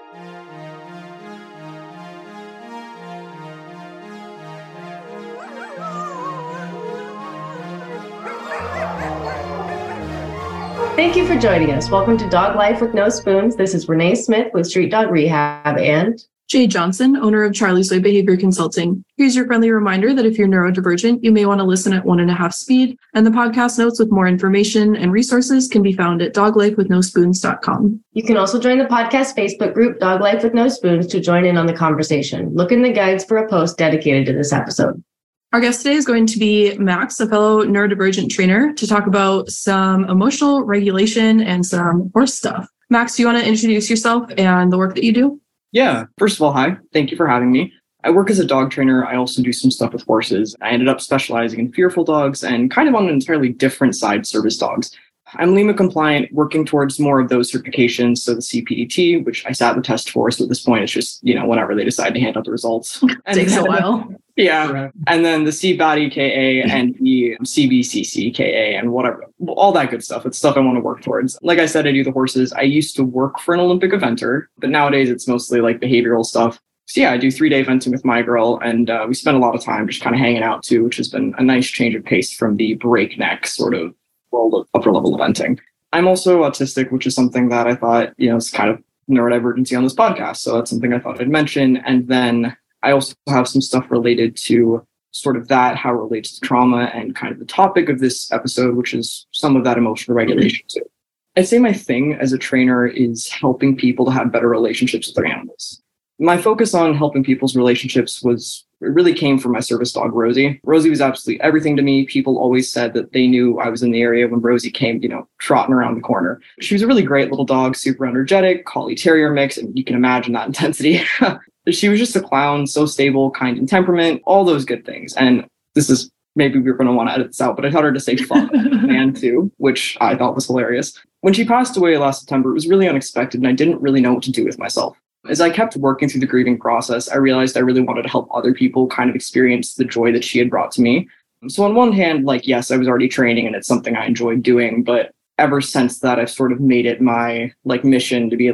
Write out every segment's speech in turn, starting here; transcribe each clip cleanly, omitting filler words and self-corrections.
Thank you for joining us. Welcome to Dog Life with No Spoons. This is Renee Smith with Street Dog Rehab and Jay Johnson, owner of Charlie's Way Behavior Consulting. Here's your friendly reminder that if you're neurodivergent, you may want to listen at 1.5 speed, and the podcast notes with more information and resources can be found at doglifewithnospoons.com. You can also join the podcast Facebook group, Dog Life with No Spoons, to join in on the conversation. Look in the guides for a post dedicated to this episode. Our guest today is going to be Max, a fellow neurodivergent trainer, to talk about some emotional regulation and some horse stuff. Max, do you want to introduce yourself and the work that you do? Yeah. First of all, hi. Thank you for having me. I work as a dog trainer. I also do some stuff with horses. I ended up specializing in fearful dogs and kind of on an entirely different side, service dogs. I'm LEMA compliant, working towards more of those certifications. So the CPDT, which I sat the test for. So at this point, it's just, whenever they decide to hand out the results. Takes a while. Yeah. And then the CBADI KA and the CBCC KA and whatever, all that good stuff. It's stuff I want to work towards. Like I said, I do the horses. I used to work for an Olympic eventer, but nowadays it's mostly like behavioral stuff. So yeah, I do 3-day eventing with my girl, and we spend a lot of time just kind of hanging out too, which has been a nice change of pace from the breakneck sort of world of upper level eventing. I'm also autistic, which is something that I thought, it's kind of neurodivergency on this podcast. So that's something I thought I'd mention. And then I also have some stuff related to sort of that, how it relates to trauma and kind of the topic of this episode, which is some of that emotional regulation too. I'd say my thing as a trainer is helping people to have better relationships with their animals. My focus on helping people's relationships it really came from my service dog, Rosie. Rosie was absolutely everything to me. People always said that they knew I was in the area when Rosie came, trotting around the corner. She was a really great little dog, super energetic, collie terrier mix, and you can imagine that intensity. She was just a clown, so stable, kind in temperament, all those good things. And this is, maybe we're going to want to edit this out, but I taught her to say fuck man too, which I thought was hilarious. When she passed away last September, it was really unexpected, and I didn't really know what to do with myself. As I kept working through the grieving process, I realized I really wanted to help other people kind of experience the joy that she had brought to me. So on one hand, yes, I was already training and it's something I enjoyed doing, but ever since that, I've sort of made it my mission to be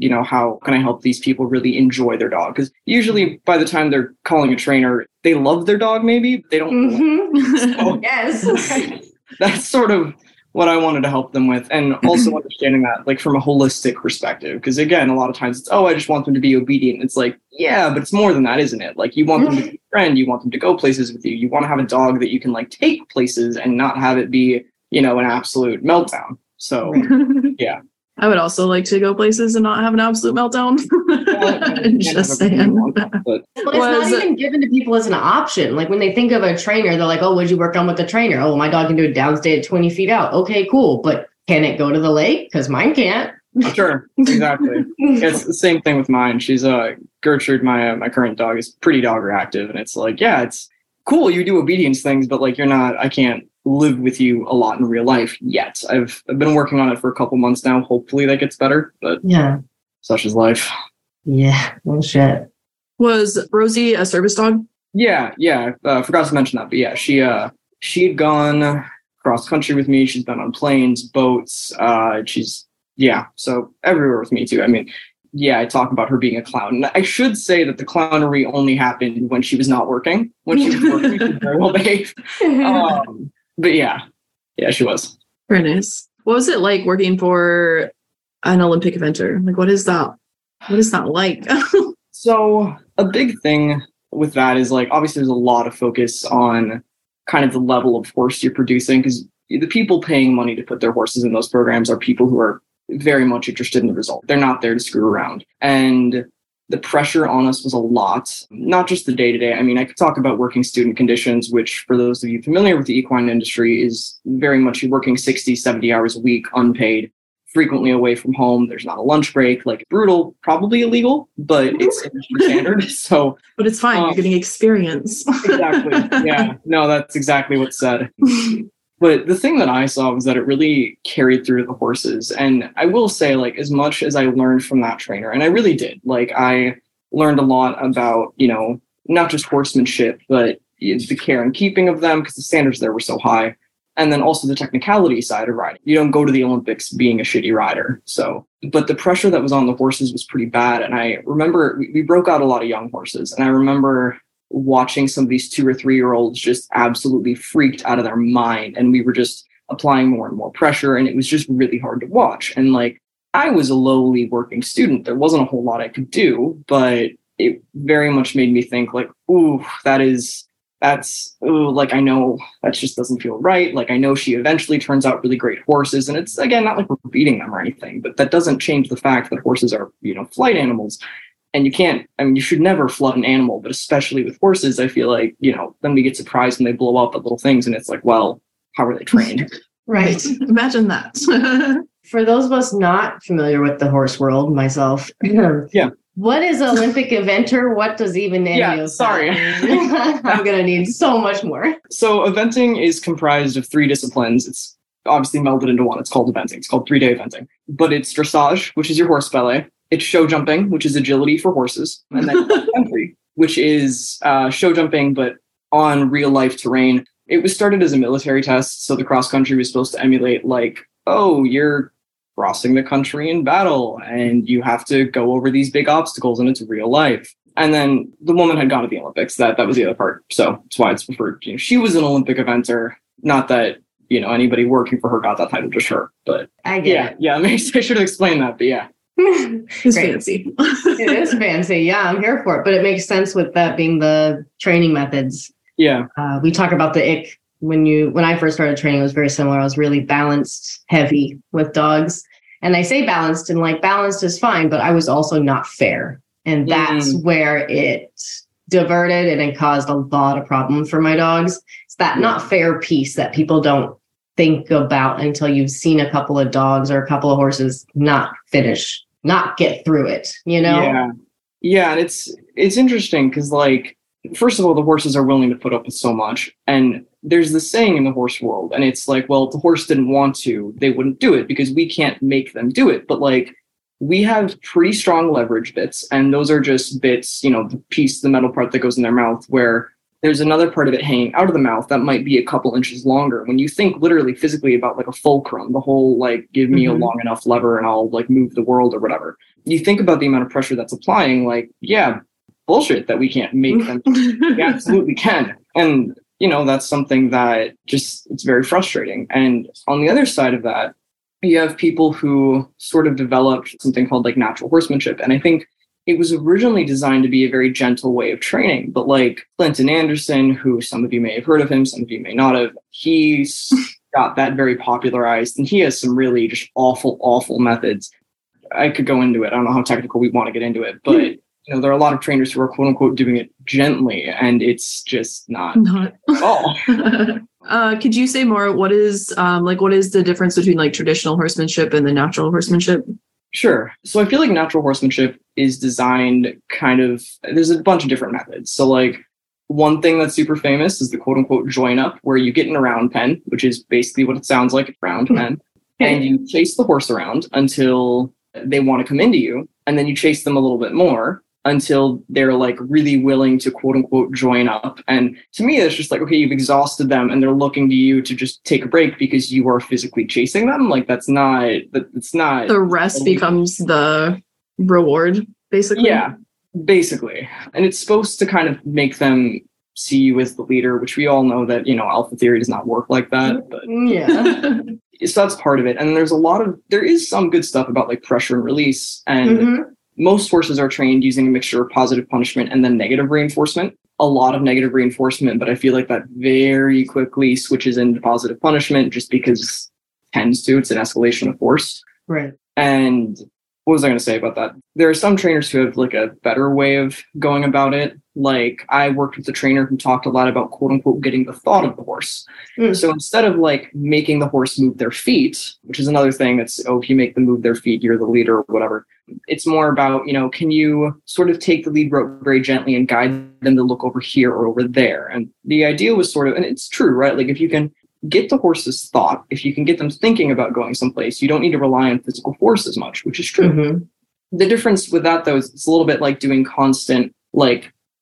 how can I help these people really enjoy their dog? Because usually by the time they're calling a trainer, they love their dog, maybe, but they don't. Mm-hmm. So, yes. That's sort of what I wanted to help them with. And also understanding that from a holistic perspective, because again, a lot of times it's, I just want them to be obedient. It's yeah, but it's more than that, isn't it? You want them to be a friend, you want them to go places with you. You want to have a dog that you can take places and not have it be, an absolute meltdown. So yeah. I would also like to go places and not have an absolute meltdown. Just saying. But it's not even given to people as an option. When they think of a trainer, they're like, oh, what'd you work on with the trainer? Oh, my dog can do a downstay at 20 feet out. Okay, cool. But can it go to the lake? Because mine can't. Sure, exactly. It's the same thing with mine. She's Gertrude, my current dog, is pretty dog reactive. And it's it's cool. You do obedience things, but you're not, I can't live with you a lot in real life yet. I've been working on it for a couple months now. Hopefully that gets better, but yeah, such is life. Yeah, well, shit. Was Rosie a service dog? Yeah. Forgot to mention that, but yeah, she had gone cross country with me. She's been on planes, boats. So everywhere with me too. I mean, yeah, I talk about her being a clown. And I should say that the clownery only happened when she was not working. When she was working, she was very well behaved. But yeah, she was. Very nice. What was it like working for an Olympic eventer? What is that? What is that like? So a big thing with that is obviously there's a lot of focus on kind of the level of horse you're producing, because the people paying money to put their horses in those programs are people who are very much interested in the result. They're not there to screw around. And the pressure on us was a lot, not just the day-to-day. I mean, I could talk about working student conditions, which for those of you familiar with the equine industry is very much you're working 60, 70 hours a week, unpaid, frequently away from home. There's not a lunch break, brutal, probably illegal, but it's standard. So, but it's fine. You're getting experience. Exactly. Yeah, no, that's exactly what's said. But the thing that I saw was that it really carried through to the horses. And I will say, as much as I learned from that trainer, and I really did, I learned a lot about, not just horsemanship, but the care and keeping of them, because the standards there were so high. And then also the technicality side of riding. You don't go to the Olympics being a shitty rider. So, but the pressure that was on the horses was pretty bad. And I remember we broke out a lot of young horses. And I remember watching some of these 2 or 3-year-olds just absolutely freaked out of their mind. And we were just applying more and more pressure. And it was just really hard to watch. And like, I was a lowly working student. There wasn't a whole lot I could do, but it very much made me think like, ooh, like, I know that just doesn't feel right. Like, I know she eventually turns out really great horses. And it's, again, not like we're beating them or anything, but that doesn't change the fact that horses are, flight animals. And you should never flood an animal, but especially with horses, I feel like, then we get surprised when they blow up at little things. And it's like, well, how are they trained? Right. Imagine that. For those of us not familiar with the horse world, myself. Yeah. What is an Olympic eventer? What does even any of sorry. I'm going to need so much more. So eventing is comprised of 3 disciplines. It's obviously melded into one. It's called eventing. It's called 3-day eventing. But it's dressage, which is your horse ballet. It's show jumping, which is agility for horses. And then country, which is show jumping, but on real life terrain. It was started as a military test. So the cross country was supposed to emulate like, oh, you're crossing the country in battle and you have to go over these big obstacles and it's real life. And then the woman had gone to the Olympics. That was the other part. So that's why it's referred to. She was an Olympic eventer. Not that, anybody working for her got that title, just her. But I get it. Yeah. I should have explained that, but yeah. It's fancy. It is fancy. Yeah, I'm here for it. But it makes sense with that being the training methods. Yeah. We talk about the ick. When I first started training, it was very similar. I was really balanced, heavy with dogs. And I say balanced, and like balanced is fine, but I was also not fair. And that's where it diverted and it caused a lot of problems for my dogs. It's that not fair piece that people don't think about until you've seen a couple of dogs or a couple of horses not finish, not get through it, Yeah. And it's interesting because, like, first of all, the horses are willing to put up with so much. And there's this saying in the horse world, and it's like, well, if the horse didn't want to, they wouldn't do it because we can't make them do it. But like, we have pretty strong leverage bits, and those are just bits, the metal part that goes in their mouth, where there's another part of it hanging out of the mouth that might be a couple inches longer. When you think literally physically about like a fulcrum, the whole like, give me a long enough lever and I'll like move the world or whatever. You think about the amount of pressure that's applying, like, yeah, bullshit that we can't make them. We absolutely can. And, that's something that just, it's very frustrating. And on the other side of that, you have people who sort of developed something called like natural horsemanship. And I think it was originally designed to be a very gentle way of training. But like Clinton Anderson, who some of you may have heard of him, some of you may not have, he's got that very popularized. And he has some really just awful, awful methods. I could go into it. I don't know how technical we want to get into it, but there are a lot of trainers who are quote unquote doing it gently, and it's just not at all. Could you say more? What is the difference between like traditional horsemanship and the natural horsemanship? Sure. So I feel like natural horsemanship is designed there's a bunch of different methods. So like one thing that's super famous is the quote unquote join up, where you get in a round pen, which is basically what it sounds like, a round pen, and you chase the horse around until they want to come into you. And then you chase them a little bit more until they're like really willing to quote unquote join up. And to me, it's just like, okay, you've exhausted them and they're looking to you to just take a break because you are physically chasing them. Like it's not the rest becomes the reward, basically. Yeah, basically. And it's supposed to kind of make them see you as the leader, which we all know that, alpha theory does not work like that. But yeah. So that's part of it. And there is some good stuff about like pressure and release. And most horses are trained using a mixture of positive punishment and then negative reinforcement. A lot of negative reinforcement, but I feel like that very quickly switches into positive punishment just because it tends to. It's an escalation of force. Right. And what was I going to say about that? There are some trainers who have like a better way of going about it. Like I worked with a trainer who talked a lot about quote unquote getting the thought of the horse. So instead of like making the horse move their feet, which is another thing that's, if you make them move their feet, you're the leader or whatever. It's more about, can you sort of take the lead rope very gently and guide them to look over here or over there? And the idea was sort of, and it's true, right? Like if you can get the horse's thought, if you can get them thinking about going someplace, you don't need to rely on physical force as much, which is true. The difference with that though is it's a little bit like doing constant like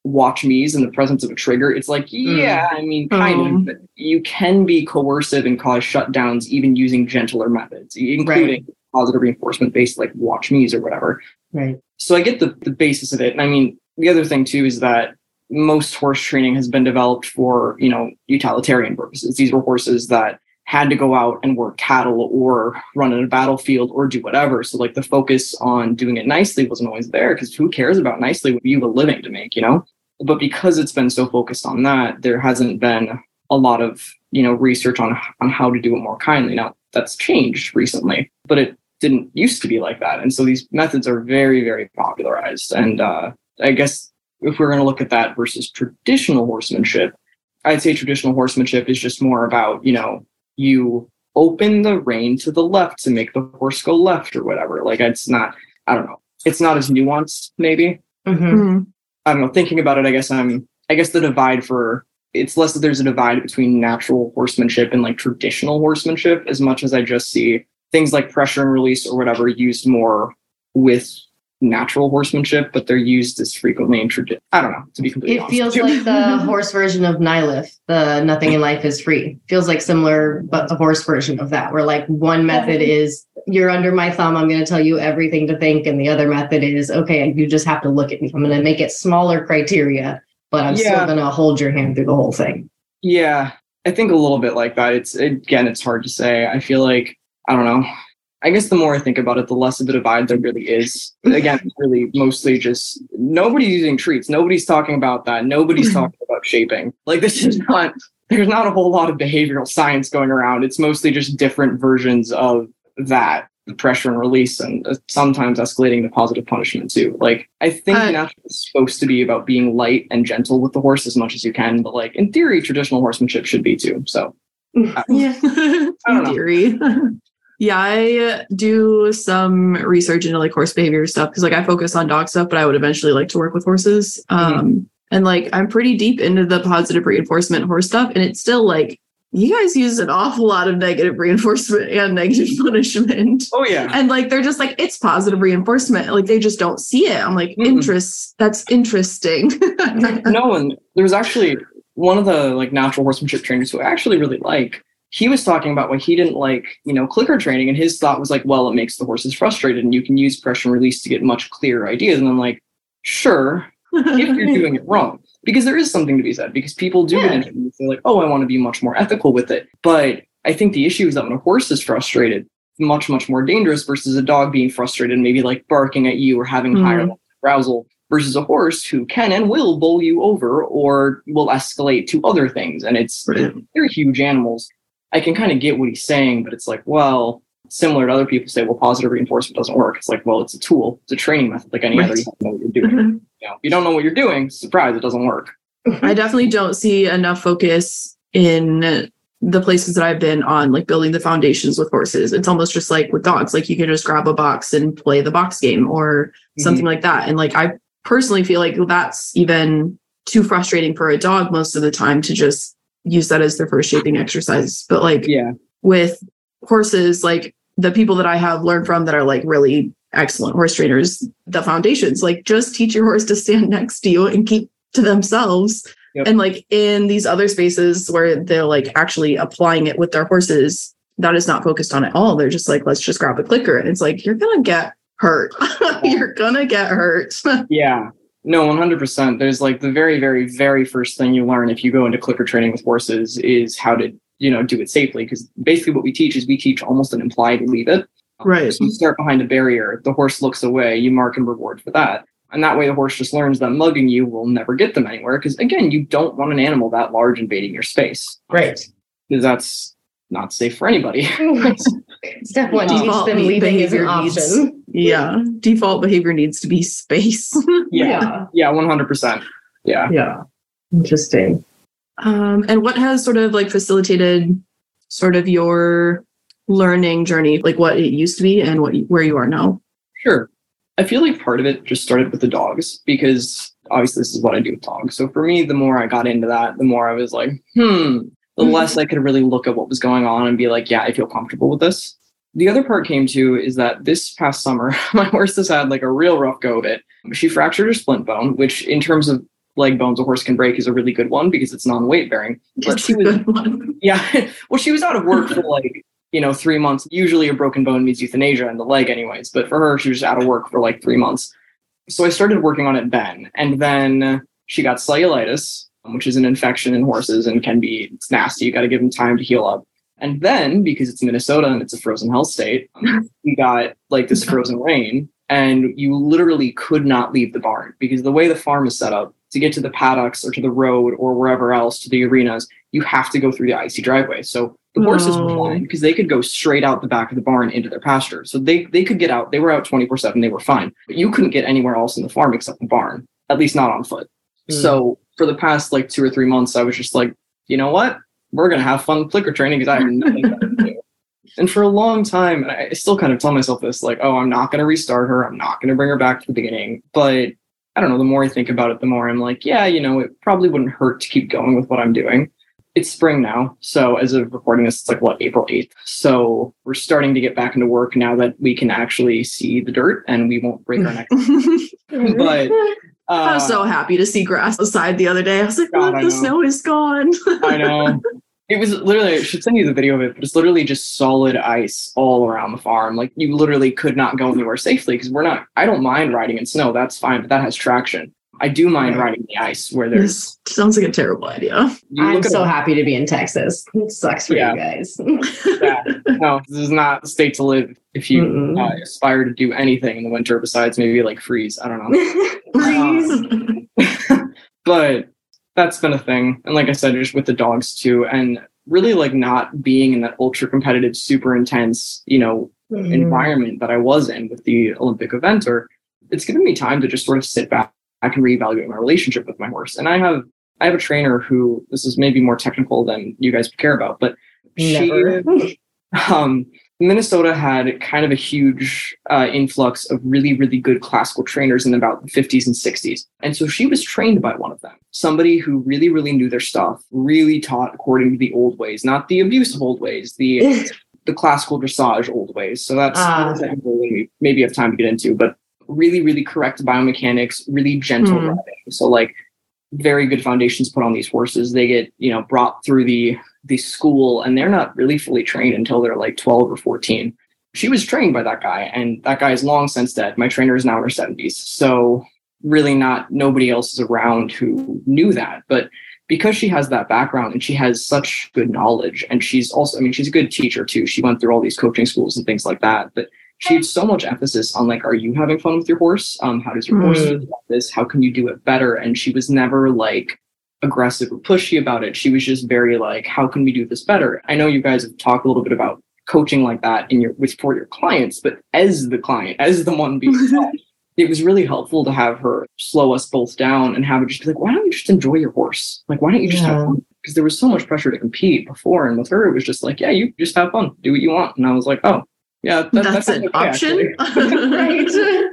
watch me's in the presence of a trigger, it's like, yeah, I mean, kind of, but you can be coercive and cause shutdowns even using gentler methods, including positive reinforcement based like watch me's or whatever. Right. So I get the basis of it. And I mean, the other thing too is that most horse training has been developed for, utilitarian purposes. These were horses that had to go out and work cattle or run in a battlefield or do whatever. So like the focus on doing it nicely wasn't always there, because who cares about nicely when you have a living to make, But because it's been so focused on that, there hasn't been a lot of, research on how to do it more kindly. Now that's changed recently, but it didn't used to be like that. And so these methods are very, very popularized. And I guess if we're going to look at that versus traditional horsemanship, I'd say traditional horsemanship is just more about, you open the rein to the left to make the horse go left or whatever. Like it's not, I don't know. It's not as nuanced, maybe. Mm-hmm. I don't know. Thinking about it, I guess the divide it's less that there's a divide between natural horsemanship and like traditional horsemanship, as much as I just see things like pressure and release or whatever used more with natural horsemanship, but they're used as frequently in tradition. I don't know, to be completely honest. It feels like the horse version of Nylith, the nothing in life is free. Feels like similar, but the horse version of that, where like one method is you're under my thumb, I'm going to tell you everything to think. And the other method is, okay, you just have to look at me. I'm going to make it smaller criteria, but I'm still going to hold your hand through the whole thing. Yeah, I think a little bit like that. It's hard to say. I feel like, I don't know. I guess the more I think about it, the less of a divide there really is. Again, it's really mostly just nobody's using treats. Nobody's talking about that. Nobody's talking about shaping. Like there's not a whole lot of behavioral science going around. It's mostly just different versions of that, the pressure and release, and sometimes escalating to positive punishment too. Like I think natural is supposed to be about being light and gentle with the horse as much as you can. But like in theory, traditional horsemanship should be too. So yeah, in theory. Yeah, I do some research into like horse behavior stuff because like I focus on dog stuff, but I would eventually like to work with horses. And like I'm pretty deep into the positive reinforcement horse stuff, and it's still like you guys use an awful lot of negative reinforcement and negative punishment. Oh yeah, and like they're just like it's positive reinforcement, like they just don't see it. I'm like that's interesting. No, and there was actually one of the like natural horsemanship trainers who I actually really like. He was talking about why he didn't like, clicker training. And his thought was like, well, it makes the horses frustrated and you can use pressure and release to get much clearer ideas. And I'm like, sure, if you're doing it wrong, because there is something to be said, because people do get into it and they're like, oh, I want to be much more ethical with it. But I think the issue is that when a horse is frustrated, much, much more dangerous versus a dog being frustrated and maybe like barking at you or having higher level arousal versus a horse who can and will bowl you over or will escalate to other things. And they're huge animals. I can kind of get what he's saying, but it's like, well, similar to other people say, well, positive reinforcement doesn't work. It's like, well, it's a tool. It's a training method like any other. You have to know what you're doing. If you don't know what you're doing, surprise, it doesn't work. I definitely don't see enough focus in the places that I've been on, like building the foundations with horses. It's almost just like with dogs, like you can just grab a box and play the box game or something like that. And like, I personally feel like that's even too frustrating for a dog most of the time to just use that as their first shaping exercise. But like with horses, like the people that I have learned from that are like really excellent horse trainers, the foundations, like just teach your horse to stand next to you and keep to themselves. And like in these other spaces where they're like actually applying it with their horses, that is not focused on at all. They're just like, let's just grab a clicker. And it's like, you're going to get hurt. You're going to get hurt. Yeah. No, 100%. There's like the very, very, very first thing you learn if you go into clicker training with horses is how to, do it safely. Because basically what we teach almost an implied leave it. Right. So you start behind a barrier, the horse looks away, you mark and reward for that. And that way the horse just learns that mugging you will never get them anywhere. Because again, you don't want an animal that large invading your space. Right. Because that's not safe for anybody. Step one, teach them leaving is an option. Default behavior needs to be space. Yeah, 100%. Yeah. Interesting. And what has sort of like facilitated sort of your learning journey, like what it used to be and where you are now? Sure. I feel like part of it just started with the dogs because obviously this is what I do with dogs. So for me, the more I got into that, the more I was like, the less I could really look at what was going on and be like, yeah, I feel comfortable with this. The other part came to is that this past summer, my horse has had like a real rough go of it. She fractured her splint bone, which in terms of leg bones a horse can break is a really good one because it's non-weight bearing. But she was, yeah, well, she was out of work for like, 3 months. Usually a broken bone means euthanasia in the leg anyways, but for her, she was out of work for like 3 months. So I started working on it then. And then she got cellulitis, which is an infection in horses and it's nasty. You got to give them time to heal up. And then because it's Minnesota and it's a frozen hell state, we got like this frozen rain and you literally could not leave the barn because the way the farm is set up to get to the paddocks or to the road or wherever else to the arenas, you have to go through the icy driveway. So the horses were fine because they could go straight out the back of the barn into their pasture. So they could get out. They were out 24/7. They were fine. But you couldn't get anywhere else in the farm except the barn, at least not on foot. So for the past like 2 or 3 months, I was just like, you know what? We're going to have fun clicker training because I have nothing better to do. And for a long time, and I still kind of tell myself this, like, oh, I'm not going to restart her. I'm not going to bring her back to the beginning. But I don't know, the more I think about it, the more I'm like, yeah, it probably wouldn't hurt to keep going with what I'm doing. It's spring now. So as of recording this, it's like, April 8th. So we're starting to get back into work now that we can actually see the dirt and we won't break our neck. But I was so happy to see grass outside the other day. I was like, look, the snow is gone. I know. It was literally, I should send you the video of it, but it's literally just solid ice all around the farm. Like you literally could not go anywhere safely because I don't mind riding in snow. That's fine, but that has traction. I do mind riding the ice where there's... This sounds like a terrible idea. I'm so happy to be in Texas. It sucks for you guys. Yeah. No, this is not the state to live if you aspire to do anything in the winter besides maybe like freeze. I don't know. But that's been a thing. And like I said, just with the dogs too, and really like not being in that ultra competitive, super intense, environment that I was in with the Olympic eventer, it's given me time to just sort of sit back and reevaluate my relationship with my horse. And I have a trainer who, this is maybe more technical than you guys care about, but Minnesota had kind of a huge influx of really, really good classical trainers in about the 50s and 60s. And so she was trained by one of them, somebody who really, really knew their stuff, really taught according to the old ways, not the abusive old ways, the classical dressage old ways. So that's technical we maybe have time to get into, but really, really correct biomechanics, really gentle riding. So like very good foundations put on these horses. They get, brought through the school and they're not really fully trained until they're like 12 or 14. She was trained by that guy and that guy is long since dead. My trainer is now in her 70s. So really nobody else is around who knew that. But because she has that background and she has such good knowledge and she's also, she's a good teacher too. She went through all these coaching schools and things like that. But she had so much emphasis on like, are you having fun with your horse? How does your horse feel about this? How can you do it better? And she was never like aggressive or pushy about it. She was just very like, how can we do this better? I know you guys have talked a little bit about coaching like that for your clients, but as the client, as the one being taught, it was really helpful to have her slow us both down and have it just be like, why don't you just enjoy your horse? Like, why don't you just have fun? Because there was so much pressure to compete before. And with her, it was just like, yeah, you just have fun, do what you want. And I was like, oh, yeah, that's an option. Right.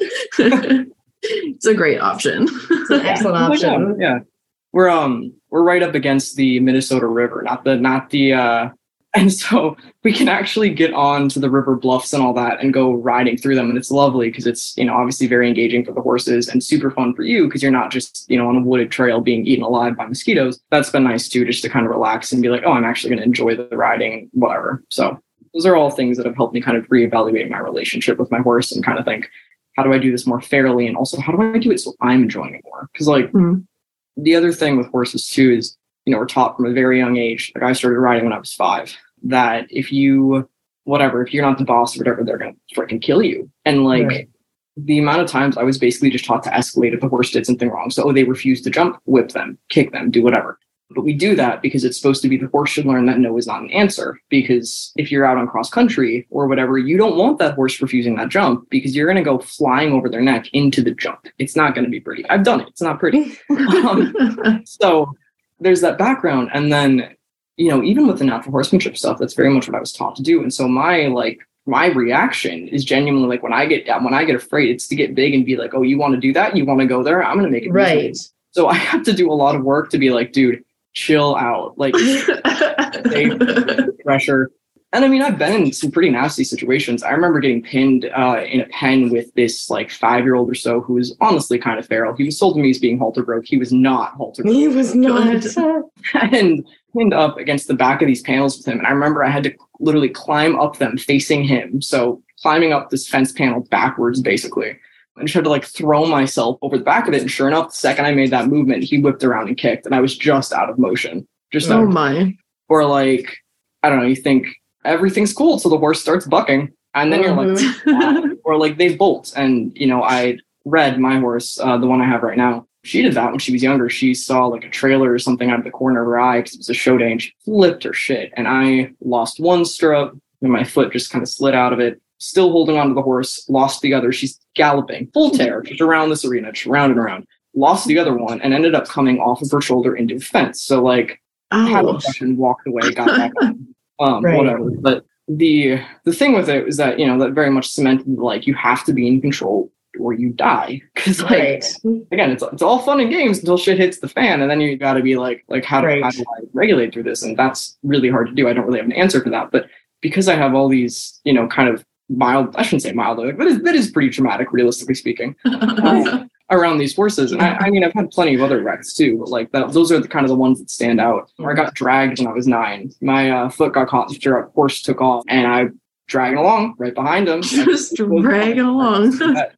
It's a great option. It's an excellent option. Yeah. We're right up against the Minnesota River, not the and so we can actually get on to the river bluffs and all that and go riding through them. And it's lovely because it's, obviously very engaging for the horses and super fun for you because you're not just, on a wooded trail being eaten alive by mosquitoes. That's been nice too, just to kind of relax and be like, oh, I'm actually going to enjoy the riding, whatever. So those are all things that have helped me kind of reevaluate my relationship with my horse and kind of think, how do I do this more fairly? And also, how do I do it so I'm enjoying it more? Because the other thing with horses too is, we're taught from a very young age, like I started riding when I was 5, that if you're not the boss or whatever, they're going to freaking kill you. And the amount of times I was basically just taught to escalate if the horse did something wrong. So they refused to jump, whip them, kick them, do whatever. But we do that because it's supposed to be the horse should learn that no is not an answer. Because if you're out on cross country or whatever, you don't want that horse refusing that jump because you're going to go flying over their neck into the jump. It's not going to be pretty. I've done it. It's not pretty. So there's that background. And then, even with the natural horsemanship stuff, that's very much what I was taught to do. And so my reaction is genuinely like when I get afraid, it's to get big and be like, oh, you want to do that? You want to go there? I'm going to make it right. Easy. So I have to do a lot of work to be like, dude, chill out, like pressure. And I mean, I've been in some pretty nasty situations. I remember getting pinned in a pen with this like 5-year-old or so who was honestly kind of feral. He was sold to me as being halter broke. He was not halter broke. He was not. And pinned up against the back of these panels with him. And I remember I had to literally climb up them facing him. So climbing up this fence panel backwards, basically. And just had to like throw myself over the back of it. And sure enough, the second I made that movement, he whipped around and kicked. And I was just out of motion. Oh my. Or like, I don't know, you think everything's cool. So the horse starts bucking. And then you're like, wow. Or like they bolt. And, you know, I read my horse, the one I have right now. She did that when she was younger. She saw like a trailer or something out of the corner of her eye because it was a show day and she flipped her shit. And I lost one stirrup and my foot just kind of slid out of it. Still holding onto the horse, lost the other. She's galloping, full tear, just around this arena, just round and around. Lost the other one and ended up coming off of her shoulder into a fence. So like, had a session, walked away, got back on, Right. whatever. But the thing with it is that, you know, that very much cemented like you have to be in control or you die. Because like, Right. again, it's all fun and games until shit hits the fan, and then you got to be like how do I regulate through this? And that's really hard to do. I don't really have an answer for that, but because I have all these, you know, kind of mild, I shouldn't say mild, but that is pretty traumatic, realistically speaking, around these horses. And I mean, I've had plenty of other wrecks too, but like those are kind of the ones that stand out. Where I got dragged when I was 9. My foot got caught in the stirrup, horse took off, and I dragging along right behind him. Just dragging along.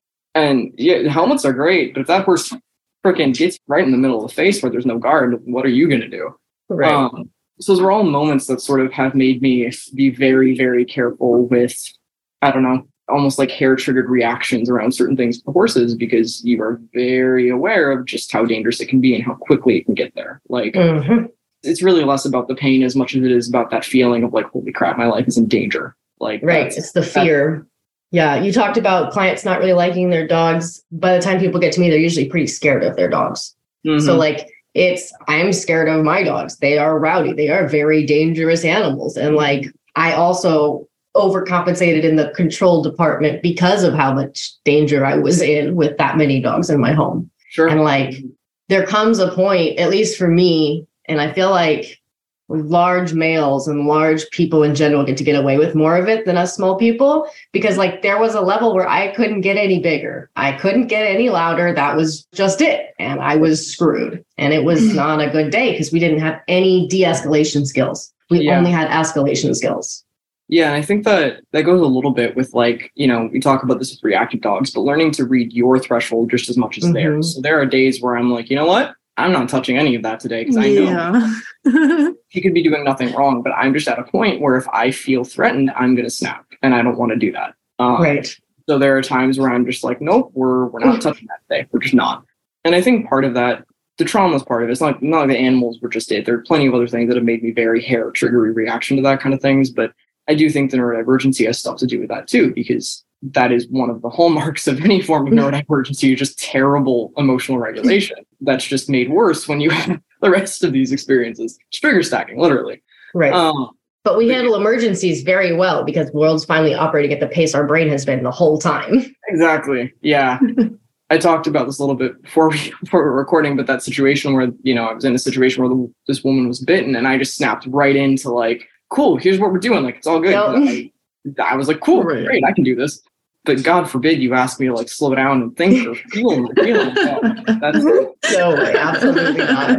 And yeah, helmets are great, but if that horse freaking gets right in the middle of the face where there's no guard, what are you going to do? Right. So those were all moments that sort of have made me be very, very careful with, I don't know, almost like hair-triggered reactions around certain things for horses, because you are very aware of just how dangerous it can be and how quickly it can get there. Like, it's really less about the pain as much as it is about that feeling of like, holy crap, my life is in danger. Like, right. It's the fear. Yeah. You talked about clients not really liking their dogs. By the time people get to me, they're usually pretty scared of their dogs. So like, I'm scared of my dogs. They are rowdy. They are very dangerous animals. And like, I also overcompensated in the control department because of how much danger I was in with that many dogs in my home. Sure. And like, there comes a point, at least for me, and I feel like large males and large people in general get to get away with more of it than us small people, because like there was a level where I couldn't get any bigger. I couldn't get any louder. That was just it. And I was screwed. And it was not a good day because we didn't have any de-escalation skills. We only had escalation skills. Yeah, and I think that goes a little bit with like, you know, we talk about this with reactive dogs, but learning to read your threshold just as much as theirs. So there are days where I'm like, you know what? I'm not touching any of that today because I know he could be doing nothing wrong, but I'm just at a point where if I feel threatened, I'm going to snap, and I don't want to do that. Right. So there are times where I'm just like, nope, we're not touching that today. We're just not. And I think part of that, the trauma is part of it. It's not like the animals were just it. There are plenty of other things that have made me very hair triggery reaction to that kind of things. But I do think the neurodivergency has stuff to do with that too, because that is one of the hallmarks of any form of neurodivergency, just terrible emotional regulation. That's just made worse when you have the rest of these experiences. It's trigger stacking, literally. Right. But we handle emergencies very well because the world's finally operating at the pace our brain has been the whole time. Exactly. Yeah. I talked about this a little bit before we were recording, but that situation where, you know, I was in a situation where this woman was bitten and I just snapped right into like, cool, here's what we're doing. Like, it's all good. I was like, cool, great, I can do this. But God forbid you ask me to like slow down and think or feel. That's no way, absolutely not.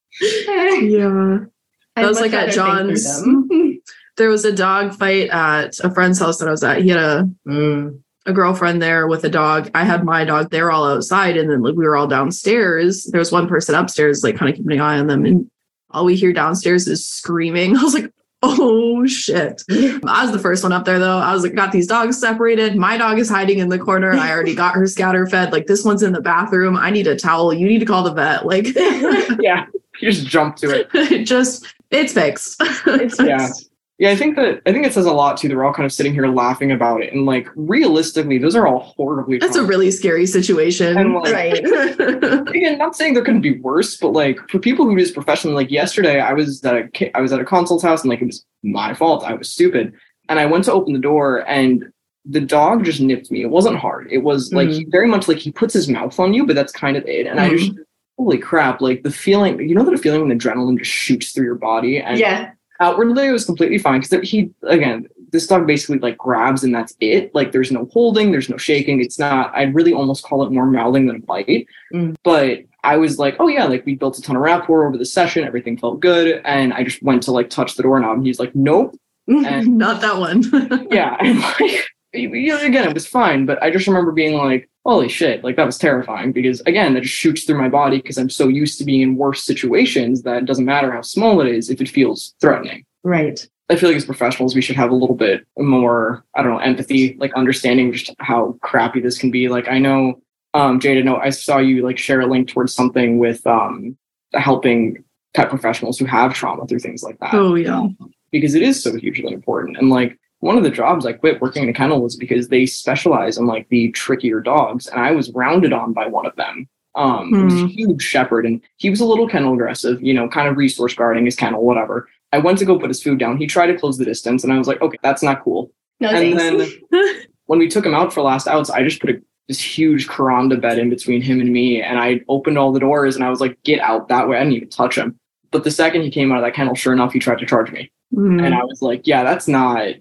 Yeah. That was like at John's. There was a dog fight at a friend's house that I was at. He had a girlfriend there with a dog. I had my dog. They were all outside, and then like, we were all downstairs. There was one person upstairs, like kind of keeping an eye on them, and all we hear downstairs is screaming. I was like, oh shit. I was the first one up there though. I was like, got these dogs separated. My dog is hiding in the corner. I already got her scatter fed. Like, this one's in the bathroom. I need a towel. You need to call the vet. Like, yeah, you just jump to it. It's fixed. Yeah, I think it says a lot too. They're all kind of sitting here laughing about it, and like realistically, those are all horribly. That's a really scary situation, and, like, right? Again, not saying there couldn't be worse, but like for people who do this professionally, like yesterday, I was at a consult's house, and like it was my fault. I was stupid, and I went to open the door, and the dog just nipped me. It wasn't hard. It was like very much like he puts his mouth on you, but that's kind of it. And I just, holy crap! Like the feeling, you know, that feeling when adrenaline just shoots through your body, and Outwardly, it was completely fine because this dog basically like grabs and that's it. Like there's no holding, there's no shaking. It's not, I'd really almost call it more mouthing than a bite. But I was like, oh yeah, like we built a ton of rapport over the session. Everything felt good. And I just went to like touch the doorknob and he's like, nope. And, not that one. yeah. And like, again, it was fine. But I just remember being like, holy shit, like that was terrifying because again, that just shoots through my body because I'm so used to being in worse situations that it doesn't matter how small it is if it feels threatening. Right. I feel like as professionals, we should have a little bit more, I don't know, empathy, like understanding just how crappy this can be. Like I know, Jada, I saw you like share a link towards something with helping pet professionals who have trauma through things like that. Oh yeah. Because it is so hugely important. And like one of the jobs I quit working in a kennel was because they specialize in like the trickier dogs. And I was rounded on by one of them. It was a huge shepherd and he was a little kennel aggressive, you know, kind of resource guarding his kennel, whatever. I went to go put his food down. He tried to close the distance and I was like, okay, that's not cool. No, and thanks. then when we took him out for last outs, I just put this huge Karanda bed in between him and me. And I opened all the doors and I was like, get out that way. I didn't even touch him. But the second he came out of that kennel, sure enough, he tried to charge me. And I was like, yeah, that's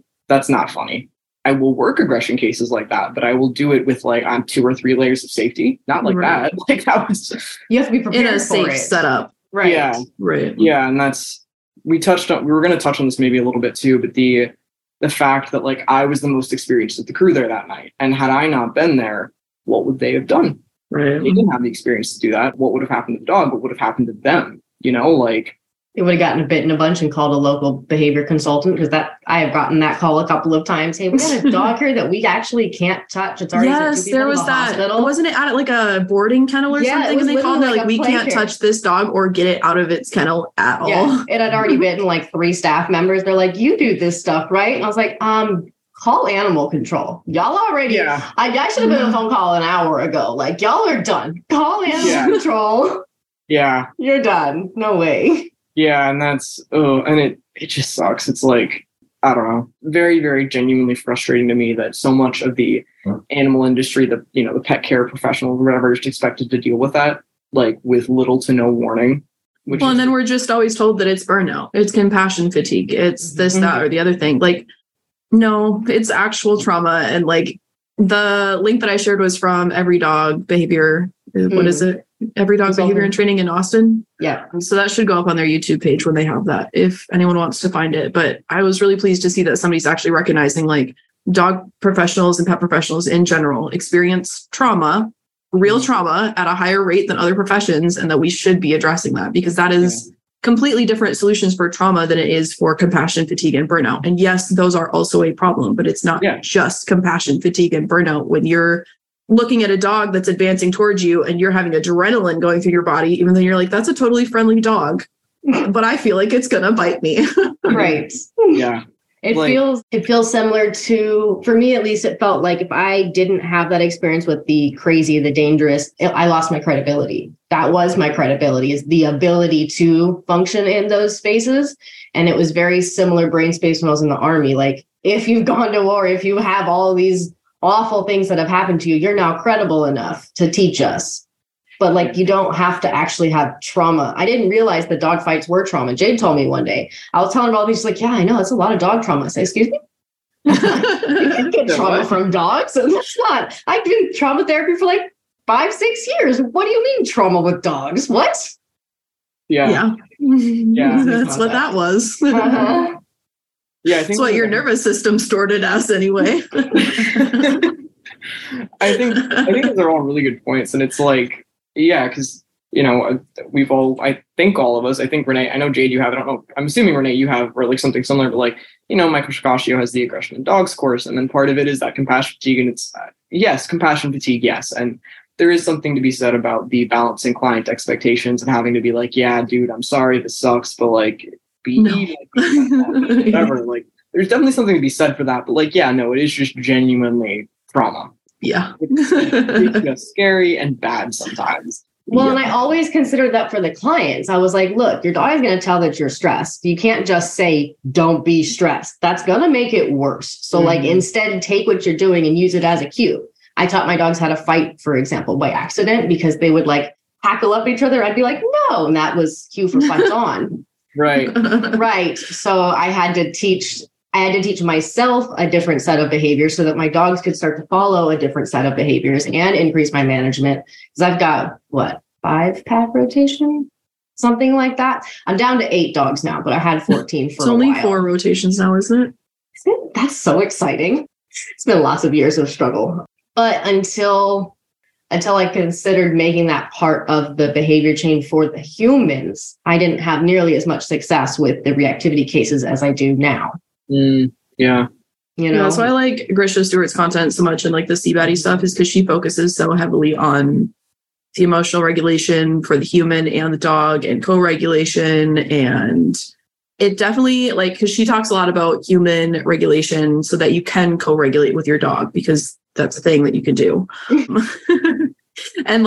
not funny. I will work aggression cases like that, but I will do it with like on 2 or 3 layers of safety. Not like that. Like that was You have to be prepared in a for safe it. setup. Right. Yeah. Right. Yeah. And we were going to touch on this maybe a little bit too, but the fact that like I was the most experienced of the crew there that night. And had I not been there, what would they have done? Right. They didn't have the experience to do that. What would have happened to the dog? What would have happened to them? You know, like They would have gotten a bit in a bunch and called a local behavior consultant because I have gotten that call a couple of times. Hey, we got a dog here that we actually can't touch. It's already Yes, there was that. Hospital. Wasn't it at like a boarding kennel or something? And they called, they're like, we can't touch this dog or get it out of its kennel at all. Yeah, it had already bitten like 3 staff members. They're like, you do this stuff, right? And I was like, call animal control. Y'all already, I should have been a phone call an hour ago. Like, y'all are done. Call animal control. Yeah. You're done. No way. Yeah. And and it just sucks. It's like, I don't know, very, very genuinely frustrating to me that so much of the animal industry, the pet care professional, whatever, is expected to deal with that, like with little to no warning. And then we're just always told that it's burnout. It's compassion fatigue. It's this, that, or the other thing. Like, no, it's actual trauma. And like the link that I shared was from Every Dog Behavior. What is it? Every Dog Behavior and Training in Austin. Yeah. So that should go up on their YouTube page when they have that, if anyone wants to find it. But I was really pleased to see that somebody's actually recognizing like dog professionals and pet professionals in general experience trauma, real trauma at a higher rate than other professions, and that we should be addressing that because that is completely different solutions for trauma than it is for compassion fatigue and burnout. And yes, those are also a problem, but it's not just compassion fatigue and burnout. When you're looking at a dog that's advancing towards you and you're having adrenaline going through your body, even though you're like, that's a totally friendly dog, but I feel like it's going to bite me. Right. Yeah. It feels similar to, for me at least, it felt like if I didn't have that experience with the crazy, the dangerous, I lost my credibility. That was my credibility, is the ability to function in those spaces. And it was very similar brain space when I was in the Army. Like if you've gone to war, if you have all these awful things that have happened to you, you're now credible enough to teach us. But like, you don't have to actually have trauma. I didn't realize that dog fights were trauma. Jade told me one day. I was telling her all these, like, yeah, I know, it's a lot of dog trauma. I say, excuse me? You can get trauma from dogs. And that's not. I've been trauma therapy for like 5-6 years. What do you mean trauma with dogs? What? Yeah. That's what that was. Uh-huh. Yeah, I think that's what your nervous system stored it as anyway. I think those are all really good points. And it's like, yeah, because, I think all of us, I think Renee, I know Jade, you have, I don't know, I'm assuming Renee, you have, or like something similar, but like, Michael Shikashio has the aggression in dogs course. And then part of it is that compassion fatigue. And it's, yes, compassion fatigue. Yes. And there is something to be said about the balancing client expectations and having to be like, yeah, dude, I'm sorry, this sucks, but like, whatever. Like, there's definitely something to be said for that. But like, yeah, no, it is just genuinely trauma. Yeah. It's just scary and bad sometimes. Well, and I always considered that for the clients. I was like, look, your dog is going to tell that you're stressed. You can't just say, don't be stressed. That's going to make it worse. So like, instead, take what you're doing and use it as a cue. I taught my dogs how to fight, for example, by accident, because they would like hackle up each other. I'd be like, no. And that was cue for fights on. Right. Right. So I had to teach myself a different set of behaviors so that my dogs could start to follow a different set of behaviors and increase my management. Because I've got 5 pack rotation, something like that. I'm down to 8 dogs now, but I had 14 for It's only 4 rotations now, isn't it? That's so exciting. It's been lots of years of struggle. But until I considered making that part of the behavior chain for the humans, I didn't have nearly as much success with the reactivity cases as I do now. Yeah. That's why I like Grisha Stewart's content so much and like the CBADI stuff is because she focuses so heavily on the emotional regulation for the human and the dog and co-regulation. And it definitely because she talks a lot about human regulation so that you can co-regulate with your dog because that's a thing that you can do. And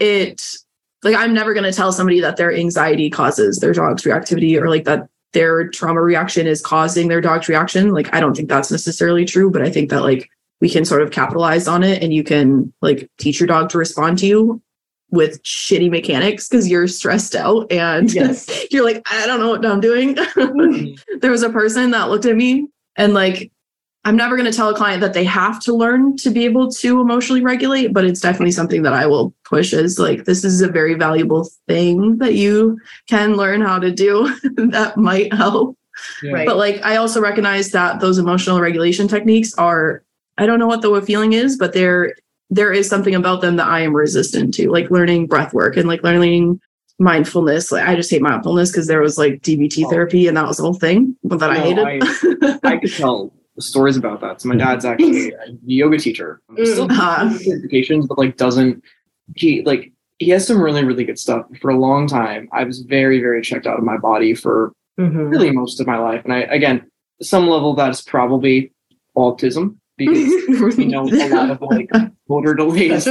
I'm never going to tell somebody that their anxiety causes their dog's reactivity or that their trauma reaction is causing their dog's reaction. I don't think that's necessarily true, but I think that we can sort of capitalize on it and you can teach your dog to respond to you with shitty mechanics because you're stressed out and you're I don't know what I'm doing. There was a person that looked at me and I'm never going to tell a client that they have to learn to be able to emotionally regulate, but it's definitely something that I will push as this is a very valuable thing that you can learn how to do that might help. Yeah. Right. But I also recognize that those emotional regulation techniques are, I don't know what the feeling is, but there is something about them that I am resistant to, learning breath work and learning mindfulness. I just hate mindfulness because there was DBT therapy and that was the whole thing that I hated. I could tell stories about that. So my dad's actually a yoga teacher. Still certifications, but doesn't he has some really, really good stuff. For a long time, I was very, very checked out of my body for really most of my life. And again, some level that's probably autism because a lot of motor delays.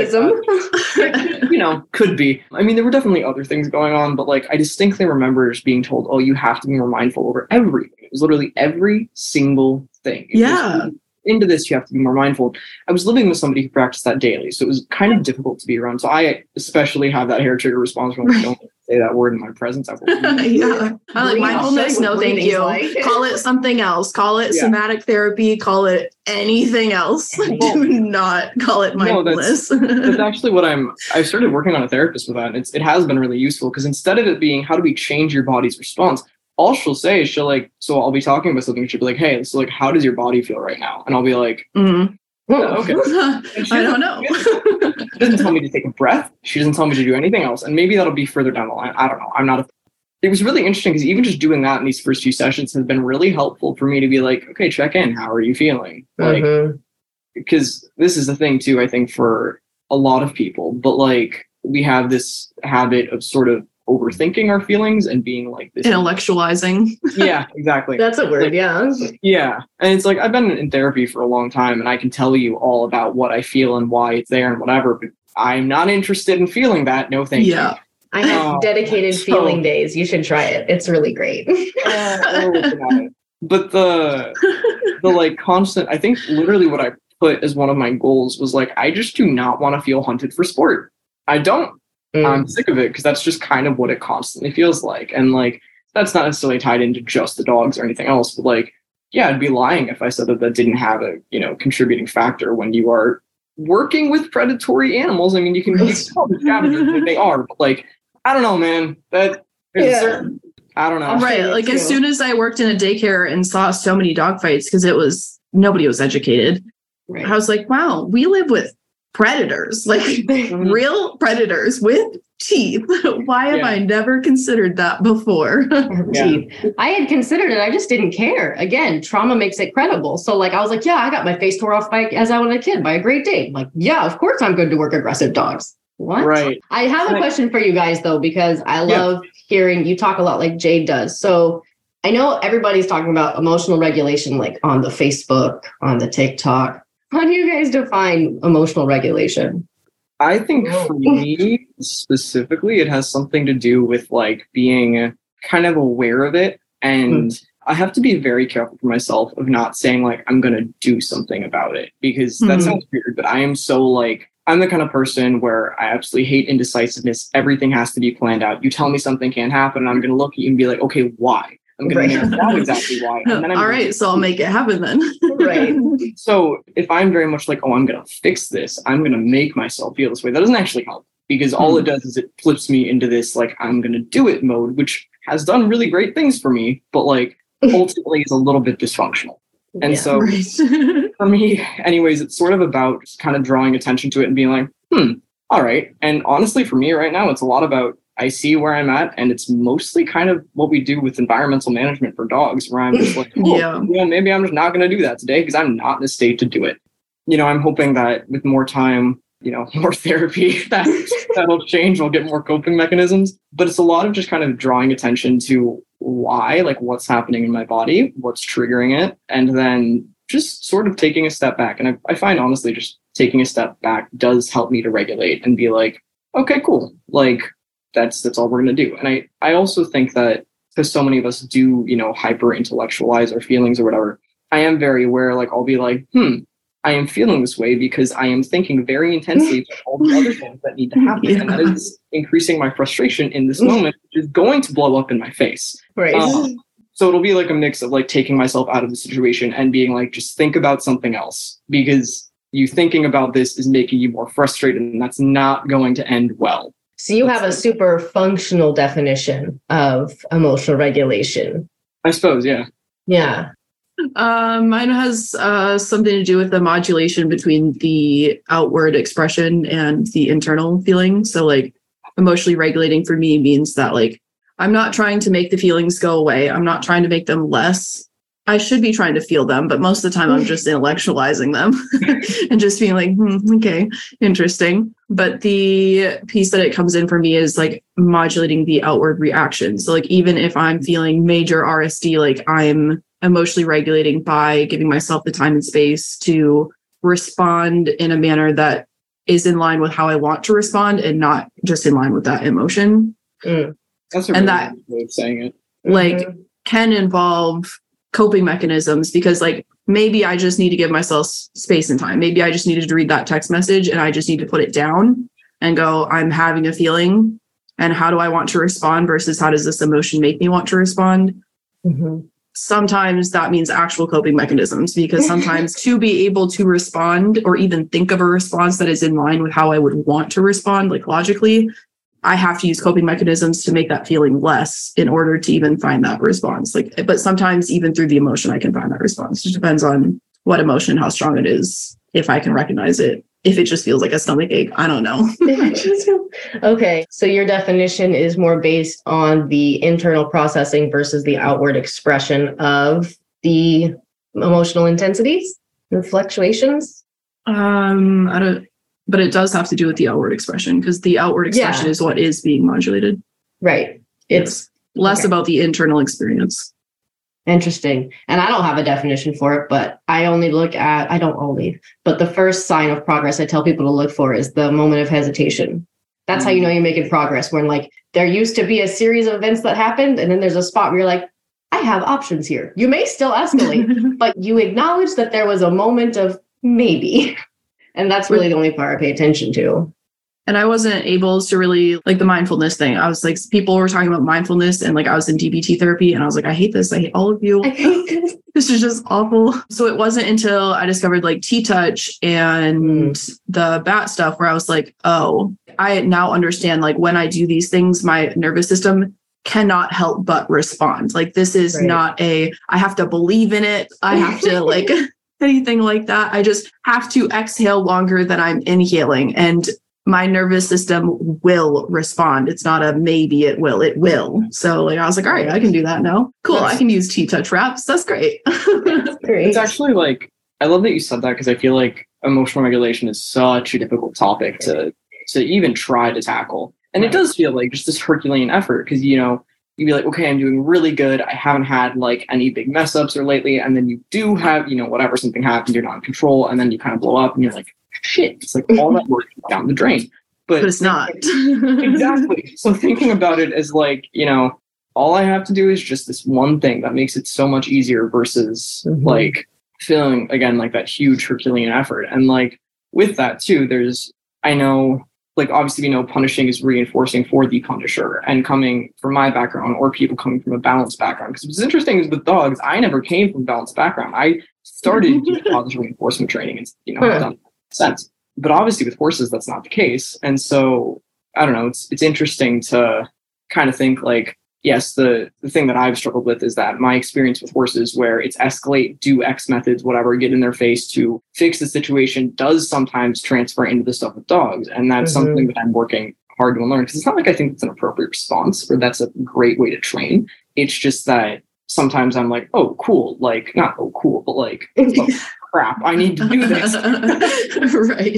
Could be. I mean, there were definitely other things going on, but I distinctly remember just being told, "Oh, you have to be more mindful over everything." It was literally every single thing. Into this, you have to be more mindful. I was living with somebody who practiced that daily, so it was kind of difficult to be around. So I especially have that hair trigger response when I don't say that word in my presence. I like mindfulness. No, thank you. Call it something else. Call it somatic therapy. Call it anything else. Do not call it mindfulness. That's actually what I've started working on a therapist with that. And it has been really useful because instead of it being how do we change your body's response, all she'll say is so I'll be talking about something. She'll be like, "Hey, so how does your body feel right now?" And I'll be like, okay. I don't know. She doesn't tell me to take a breath. She doesn't tell me to do anything else. And maybe that'll be further down the line. I don't know. It was really interesting because even just doing that in these first few sessions has been really helpful for me to be okay, check in. How are you feeling? Because this is the thing too, I think for a lot of people, but we have this habit of sort of overthinking our feelings and being this intellectualizing. Yeah, exactly. That's a word. Yeah. And it's I've been in therapy for a long time and I can tell you all about what I feel and why it's there and whatever, but I'm not interested in feeling that. No, thank you. I have dedicated feeling days. You should try it. It's really great. But the constant, I think literally what I put as one of my goals was I just do not want to feel hunted for sport. I don't. I'm sick of it because that's just kind of what it constantly feels like. And that's not necessarily tied into just the dogs or anything else, but I'd be lying if I said that didn't have a, contributing factor when you are working with predatory animals. I mean, you can tell the scavengers that they are, but I don't know, man, that there's a certain, I don't know. Right. As soon as I worked in a daycare and saw so many dog fights, because nobody was educated. Right. I was wow, we live with predators, real predators with teeth. Why have I never considered that before? I had considered it. I just didn't care. Again, trauma makes it credible. So I was I got my face tore off as I was a kid by a Great Dane. Of course I'm good to work aggressive dogs. What? Right. I have a question for you guys though, because I love hearing you talk a lot like Jade does. So I know everybody's talking about emotional regulation, on the Facebook, on the TikTok. How do you guys define emotional regulation? I think for me specifically, it has something to do with being kind of aware of it. And I have to be very careful for myself of not saying I'm going to do something about it because that sounds weird, but I am so I'm the kind of person where I absolutely hate indecisiveness. Everything has to be planned out. You tell me something can't happen, and I'm going to look at you and be like, okay, why? I'm going to narrow down exactly why. And then All right, so I'll make it happen then. Right. So if I'm very much like, oh, I'm going to fix this, I'm going to make myself feel this way, that doesn't actually help, because all it does is it flips me into this, like, I'm going to do it mode, which has done really great things for me, but like ultimately is a little bit dysfunctional. And so for me, anyways, it's sort of about just kind of drawing attention to it and being like, all right. And honestly, for me right now, it's a lot about, I see where I'm at, and it's mostly kind of what we do with environmental management for dogs, where I'm just like, maybe I'm just not going to do that today because I'm not in a state to do it. I'm hoping that with more time, more therapy, that'll change. We'll get more coping mechanisms. But it's a lot of just kind of drawing attention to why, like what's happening in my body, what's triggering it, and then just sort of taking a step back. And I find, honestly, just taking a step back does help me to regulate and be like, okay, cool. Like, that's all we're going to do. And I also think that because so many of us do, hyper intellectualize our feelings or whatever, I am very aware, like I'll be like, I am feeling this way because I am thinking very intensely about all the other things that need to happen. And that is increasing my frustration in this moment, which is going to blow up in my face. Right. So it'll be like a mix of like taking myself out of the situation and being like, just think about something else, because you thinking about this is making you more frustrated, and that's not going to end well. So you have a super functional definition of emotional regulation. I suppose, yeah. Yeah. Mine has something to do with the modulation between the outward expression and the internal feeling. So like emotionally regulating for me means that like I'm not trying to make the feelings go away. I'm not trying to make them less. I should be trying to feel them, but most of the time I'm just intellectualizing them and just being like, okay, interesting. But the piece that it comes in for me is like modulating the outward reaction. So like, even if I'm feeling major RSD, like I'm emotionally regulating by giving myself the time and space to respond in a manner that is in line with how I want to respond and not just in line with that emotion. That's a really good way of saying it. Like can involve coping mechanisms, because like maybe I just need to give myself space and time. Maybe I just needed to read that text message and I just need to put it down and go, I'm having a feeling, and how do I want to respond versus how does this emotion make me want to respond? Sometimes that means actual coping mechanisms, because sometimes to be able to respond or even think of a response that is in line with how I would want to respond, like logically, I have to use coping mechanisms to make that feeling less in order to even find that response. Like, but sometimes even through the emotion, I can find that response. It depends on what emotion, how strong it is, if I can recognize it. If it just feels like a stomach ache, I don't know. Okay. So your definition is more based on the internal processing versus the outward expression of the emotional intensities and fluctuations? But it does have to do with the outward expression, because the outward expression is what is being modulated. Right. It's less about the internal experience. Interesting. And I don't have a definition for it, but but the first sign of progress I tell people to look for is the moment of hesitation. That's how you know you're making progress, when like there used to be a series of events that happened, and then there's a spot where you're like, I have options here. You may still escalate, but you acknowledge that there was a moment of maybe. And that's really the only part I pay attention to. And I wasn't able to really, like the mindfulness thing. I was like, people were talking about mindfulness, and like I was in DBT therapy, and I was like, I hate this. I hate all of you. This is just awful. So it wasn't until I discovered like T-Touch and the BAT stuff where I was like, oh, I now understand, like when I do these things, my nervous system cannot help but respond. Like this is not I have to believe in it. I have to like anything like that. I just have to exhale longer than I'm inhaling, and my nervous system will respond. It's not a maybe, it will. So like I was like, all right, I can do that now. Cool. I can use T-Touch wraps. That's great. It's actually like, I love that you said that, because I feel like emotional regulation is such a difficult topic to even try to tackle. And it does feel like just this Herculean effort, because you'd be like, okay, I'm doing really good. I haven't had like any big mess ups or lately. And then you do have, whatever, something happens, you're not in control. And then you kind of blow up and you're like, shit, it's like all that work down the drain. But it's not. Exactly. So thinking about it as like, all I have to do is just this one thing that makes it so much easier versus like feeling again, like that huge Herculean effort. And like with that too, there's I know, like, obviously, punishing is reinforcing for the punisher. And coming from my background, or people coming from a balanced background, because what's interesting is with dogs, I never came from a balanced background. I started doing positive reinforcement training and, have done sense. But obviously with horses, that's not the case. And so, I don't know, it's interesting to kind of think like, yes, the thing that I've struggled with is that my experience with horses, where it's escalate, do X methods, whatever, get in their face to fix the situation, does sometimes transfer into the stuff with dogs. And that's something that I'm working hard to unlearn, because it's not like I think it's an appropriate response or that's a great way to train. It's just that sometimes I'm like, oh, cool. Like, not oh, cool, but like, oh, crap, I need to do this. Right.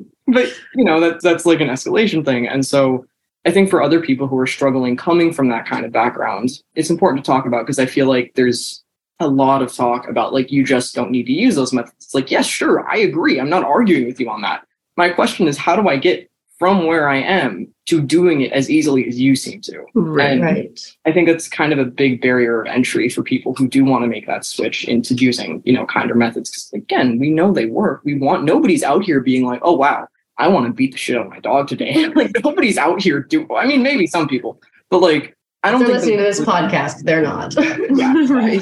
But, that's like an escalation thing. And so I think for other people who are struggling coming from that kind of background, it's important to talk about, because I feel like there's a lot of talk about like, you just don't need to use those methods. It's like, yes, sure, I agree. I'm not arguing with you on that. My question is, how do I get from where I am to doing it as easily as you seem to? Right. I think that's kind of a big barrier of entry for people who do want to make that switch into using, kinder methods. Because again, we know they work. Nobody's out here being like, oh, wow, I want to beat the shit out of my dog today. Like, nobody's out here maybe some people, but like, I don't think listening to this podcast, they're not. Yeah, right.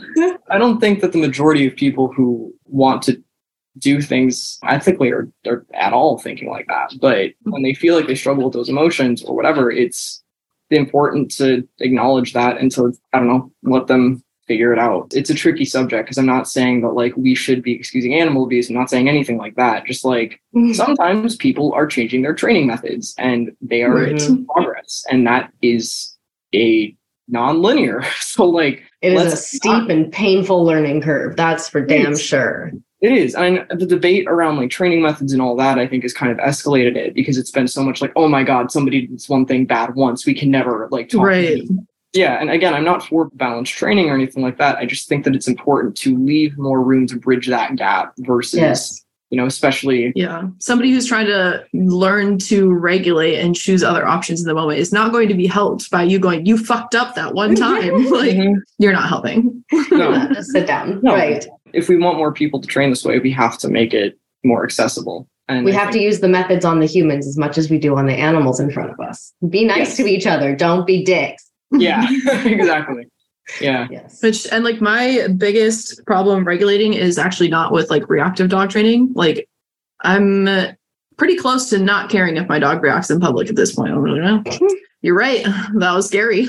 I don't think that the majority of people who want to do things ethically are at all thinking like that. But when they feel like they struggle with those emotions or whatever, it's important to acknowledge that and to, let them figure it out. It's a tricky subject, because I'm not saying that like we should be excusing animal abuse. I'm not saying anything like that. Just like sometimes people are changing their training methods and they are in progress, and that is a non-linear. So like, it is a steep and painful learning curve. That's for damn sure. It is. And the debate around like training methods and all that, I think, has kind of escalated it, because it's been so much like, oh my God, somebody did one thing bad once, we can never like talk. Right. Yeah. And again, I'm not for balanced training or anything like that. I just think that it's important to leave more room to bridge that gap versus, especially. Yeah. Somebody who's trying to learn to regulate and choose other options in the moment is not going to be helped by you going, you fucked up that one time. Like, you're not helping. No. Just sit down. No. Right. If we want more people to train this way, we have to make it more accessible. And we have to use the methods on the humans as much as we do on the animals in front of us. Be nice to each other. Don't be dicks. Yeah, exactly. Yeah. Yes. And like, my biggest problem regulating is actually not with like reactive dog training. Like, I'm pretty close to not caring if my dog reacts in public at this point. I don't really know. You're right. That was scary.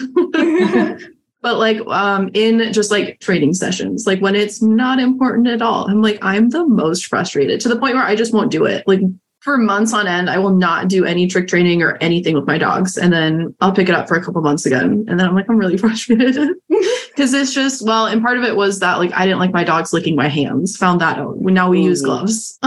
But like, in just like training sessions, like when it's not important at all, I'm like, I'm the most frustrated, to the point where I just won't do it. Like, for months on end, I will not do any trick training or anything with my dogs. And then I'll pick it up for a couple months again. And then I'm like, I'm really frustrated, because it's just, and part of it was that like, I didn't like my dogs licking my hands, found that out. Now we use gloves.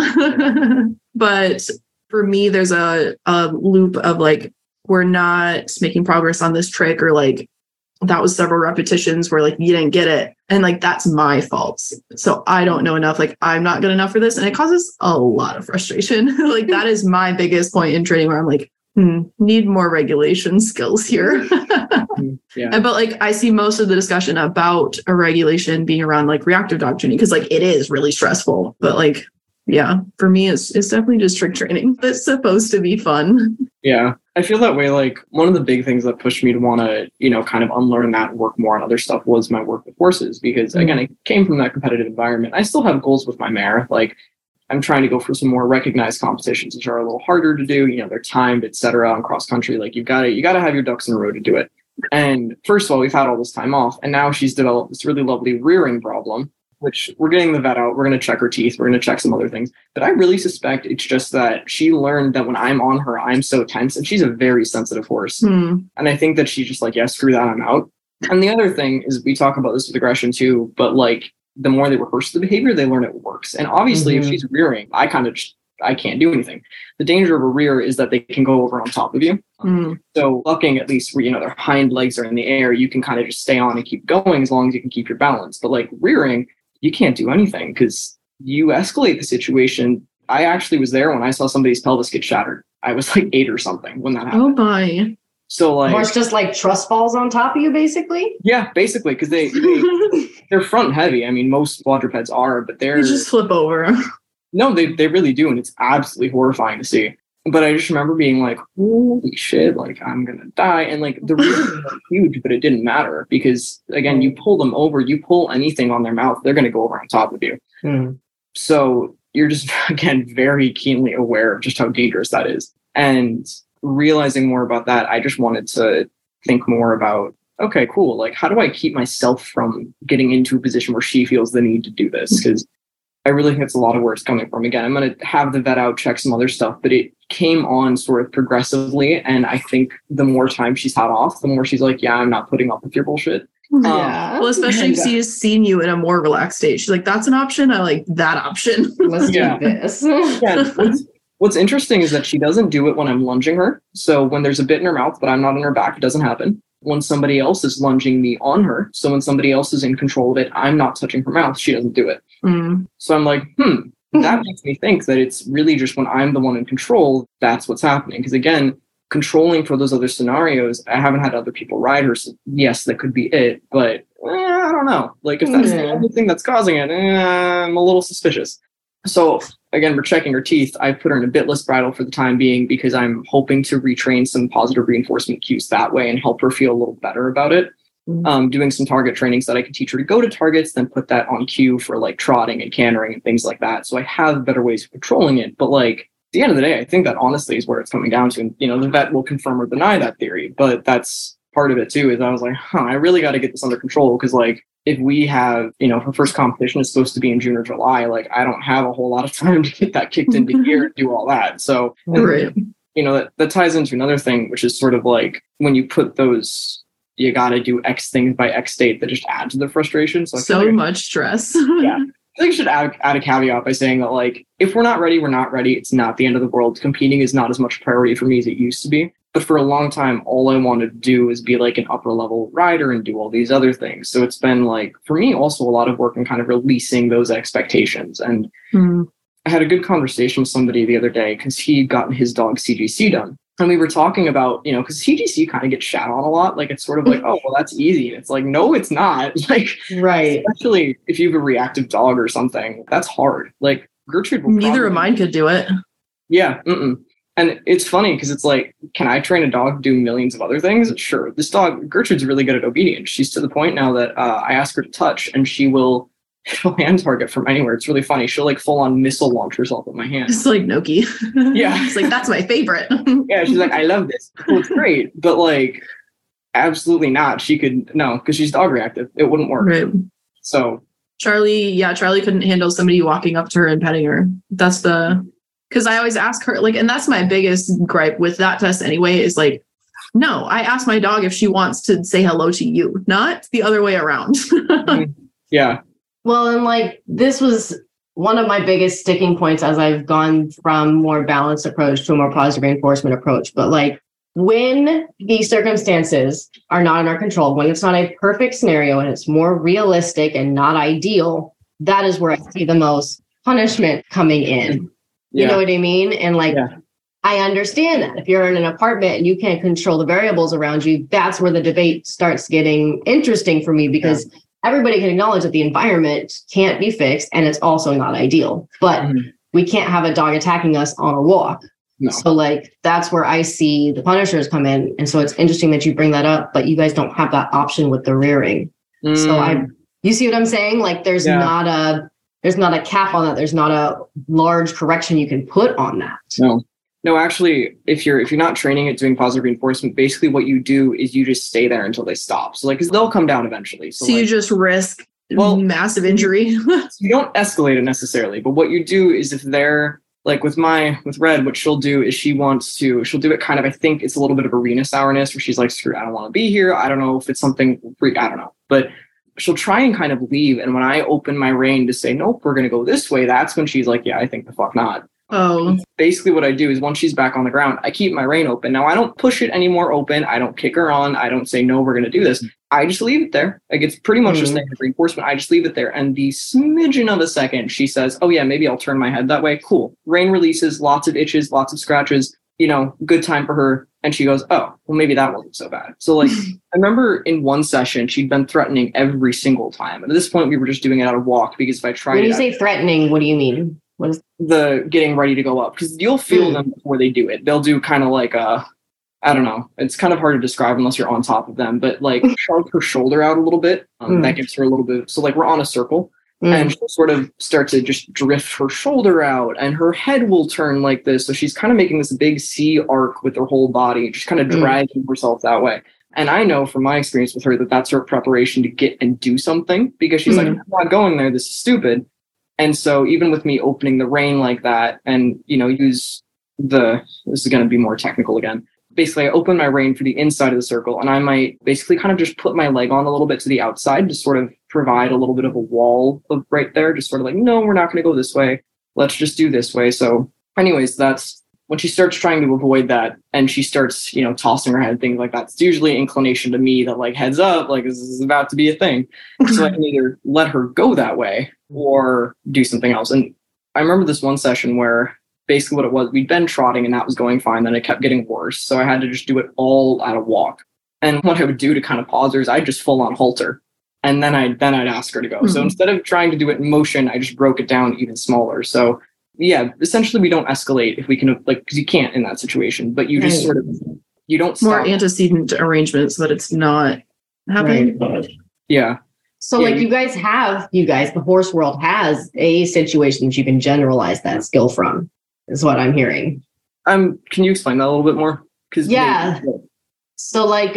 But for me, there's a loop of like, we're not making progress on this trick, or like, that was several repetitions where like you didn't get it. And like, that's my fault. So I don't know enough. Like, I'm not good enough for this. And it causes a lot of frustration. Like, that is my biggest point in training, where I'm like, need more regulation skills here. Yeah. But like, I see most of the discussion about a regulation being around like reactive dog training, because like, it is really stressful. But like, yeah, for me, it's definitely just trick training that's supposed to be fun. Yeah, I feel that way. Like, one of the big things that pushed me to want to, kind of unlearn that and work more on other stuff was my work with horses. Because again, I came from that competitive environment. I still have goals with my mare. Like, I'm trying to go for some more recognized competitions, which are a little harder to do. They're timed, etc. On cross country. Like, you gotta have your ducks in a row to do it. And first of all, we've had all this time off, and now she's developed this really lovely rearing problem, which we're getting the vet out. We're going to check her teeth. We're going to check some other things. But I really suspect it's just that she learned that when I'm on her, I'm so tense. And she's a very sensitive horse. And I think that she's just like, yeah, screw that, I'm out. And the other thing is, we talk about this with aggression too, but like, the more they rehearse the behavior, they learn it works. And obviously, if she's rearing, I can't do anything. The danger of a rear is that they can go over on top of you. So bucking, at least where, their hind legs are in the air, you can kind of just stay on and keep going as long as you can keep your balance. But like rearing, you can't do anything, because you escalate the situation. I actually was there when I saw somebody's pelvis get shattered. I was like 8 or something when that happened. Oh my. So like, horse just like trust falls on top of you, basically. Yeah, basically, because they're front heavy. I mean, most quadrupeds are, but they're You just flip over. No, they really do, and it's absolutely horrifying to see. But I just remember being like, holy shit, like I'm going to die. And like the reason was huge, but it didn't matter because again, you pull them over, you pull anything on their mouth, they're going to go over on top of you. So you're just, again, very keenly aware of just how dangerous that is. And realizing more about that, I just wanted to think more about, okay, cool. Like, how do I keep myself from getting into a position where she feels the need to do this? Because I really think it's a lot of where it's coming from. Again, I'm going to have the vet out, check some other stuff, but it came on sort of progressively. And I think the more time she's had off, the more she's like, yeah, I'm not putting up with your bullshit. Well, especially if she's seen you in a more relaxed state. She's like, that's an option. I like that option. Let's do this. What's interesting is that she doesn't do it when I'm lunging her. So when there's a bit in her mouth, but I'm not on her back, it doesn't happen. When somebody else is lunging me on her, so when somebody else is in control of it, I'm not touching her mouth, she doesn't do it. So I'm like, that makes me think that it's really just when I'm the one in control, that's what's happening. Because again, controlling for those other scenarios, I haven't had other people ride her. So yes, that could be it, but I don't know. Like if that's the only thing that's causing it, I'm a little suspicious. So again, we're checking her teeth. I put her in a bitless bridle for the time being because I'm hoping to retrain some positive reinforcement cues that way and help her feel a little better about it. Doing some target trainings that I can teach her to go to targets, then put that on cue for like trotting and cantering and things like that. So I have better ways of controlling it. But like at the end of the day, I think that honestly is where it's coming down to. And, you know, the vet will confirm or deny that theory, but that's part of it too, is I was like, I really got to get this under control. Cause like if we have, you know, her first competition is supposed to be in June or July, like I don't have a whole lot of time to get that kicked into gear and do all that. So, you know, that ties into another thing, which is sort of like when you put those, you got to do X things by X date, that just adds to the frustration. So much stress. I think I should add a caveat by saying that, like, if we're not ready, we're not ready. It's not the end of the world. Competing is not as much priority for me as it used to be. But for a long time, all I wanted to do is be like an upper level rider and do all these other things. So it's been like, for me, also a lot of work in kind of releasing those expectations. And I had a good conversation with somebody the other day because he'd gotten his dog CGC done. And we were talking about, you know, because CGC kind of gets shat on a lot. Like, it's sort of like, oh, well, that's easy. And it's like, no, it's not. Like, right. Especially if you have a reactive dog or something, that's hard. Like, Gertrude will neither of mine could do it. Yeah. And it's funny because it's like, can I train a dog to do millions of other things? Sure. This dog, Gertrude's really good at obedience. She's to the point now that I ask her to touch and she'll hand target from anywhere. It's really funny. She'll like full on missile launch herself with my hand. It's like Noki. Yeah. It's like, that's my favorite. Yeah. She's like, I love this. Well, it's great. But like, absolutely not. She could, no, because she's dog reactive. It wouldn't work. Right. So Charlie couldn't handle somebody walking up to her and petting her. That's because I always ask her, like, and that's my biggest gripe with that test anyway, is like, no, I ask my dog if she wants to say hello to you, not the other way around. Yeah. Well, and like, this was one of my biggest sticking points as I've gone from more balanced approach to a more positive reinforcement approach. But like, when the circumstances are not in our control, when it's not a perfect scenario and it's more realistic and not ideal, that is where I see the most punishment coming in. You know what I mean? And like, I understand that if you're in an apartment and you can't control the variables around you, that's where the debate starts getting interesting for me, because everybody can acknowledge that the environment can't be fixed and it's also not ideal, but we can't have a dog attacking us on a walk. No. So like, that's where I see the punishers come in. And so it's interesting that you bring that up, but you guys don't have that option with the rearing. So you see what I'm saying? Like, there's not a cap on that. There's not a large correction you can put on that. No, actually, if you're not training it doing positive reinforcement, basically what you do is you just stay there until they stop. So like, 'cause they'll come down eventually. So like, you just risk massive injury. You don't escalate it necessarily, but what you do is, if they're like with Red, what she'll do is she'll do it kind of, I think it's a little bit of arena sourness where she's like, screw, I don't want to be here. I don't know if it's something freak. I don't know, but she'll try and kind of leave. And when I open my rein to say, nope, we're going to go this way, that's when she's like, yeah, I think the fuck not. Oh. Basically what I do is once she's back on the ground, I keep my rein open. Now I don't push it any more open. I don't kick her on. I don't say, no, we're going to do this. I just leave it there. Like, it's pretty much just negative reinforcement. I just leave it there. And the smidgen of a second, she says, oh yeah, maybe I'll turn my head that way. Cool. Rein releases, lots of itches, lots of scratches, good time for her. And she goes, oh, well, maybe that wasn't so bad. So like, I remember in one session, she'd been threatening every single time. And at this point, we were just doing it out of walk, because if I tried When you say threatening, what do you mean? What is the getting ready to go up, because you'll feel them before they do it. They'll do kind of like I don't know. It's kind of hard to describe unless you're on top of them, but like shrug her shoulder out a little bit. That gives her a little bit. So like we're on a circle and she'll sort of start to just drift her shoulder out and her head will turn like this. So she's kind of making this big C arc with her whole body, just kind of dragging herself that way. And I know from my experience with her that that's her preparation to get and do something, because she's like, I'm not going there. This is stupid. And so even with me opening the rein like that and, this is going to be more technical again. Basically, I open my rein for the inside of the circle, and I might basically kind of just put my leg on a little bit to the outside to sort of provide a little bit of a wall of right there, just sort of like, no, we're not going to go this way. Let's just do this way. So anyways, that's when she starts trying to avoid that and she starts, tossing her head, things like that. It's usually an inclination to me that like heads up, like this is about to be a thing. So I can either let her go that way or do something else. And I remember this one session where basically what it was, we'd been trotting and that was going fine. Then it kept getting worse. So I had to just do it all at a walk. And what I would do to kind of pause her is I'd just full on halter. And then I'd ask her to go. So instead of trying to do it in motion, I just broke it down even smaller. So yeah, essentially we don't escalate if we can, like, because you can't in that situation, but you just sort of, you don't stop. More antecedent arrangements so that it's not happening. Right. Yeah. So like the horse world has a situation that you can generalize that skill from, is what I'm hearing. Can you explain that a little bit more? So like,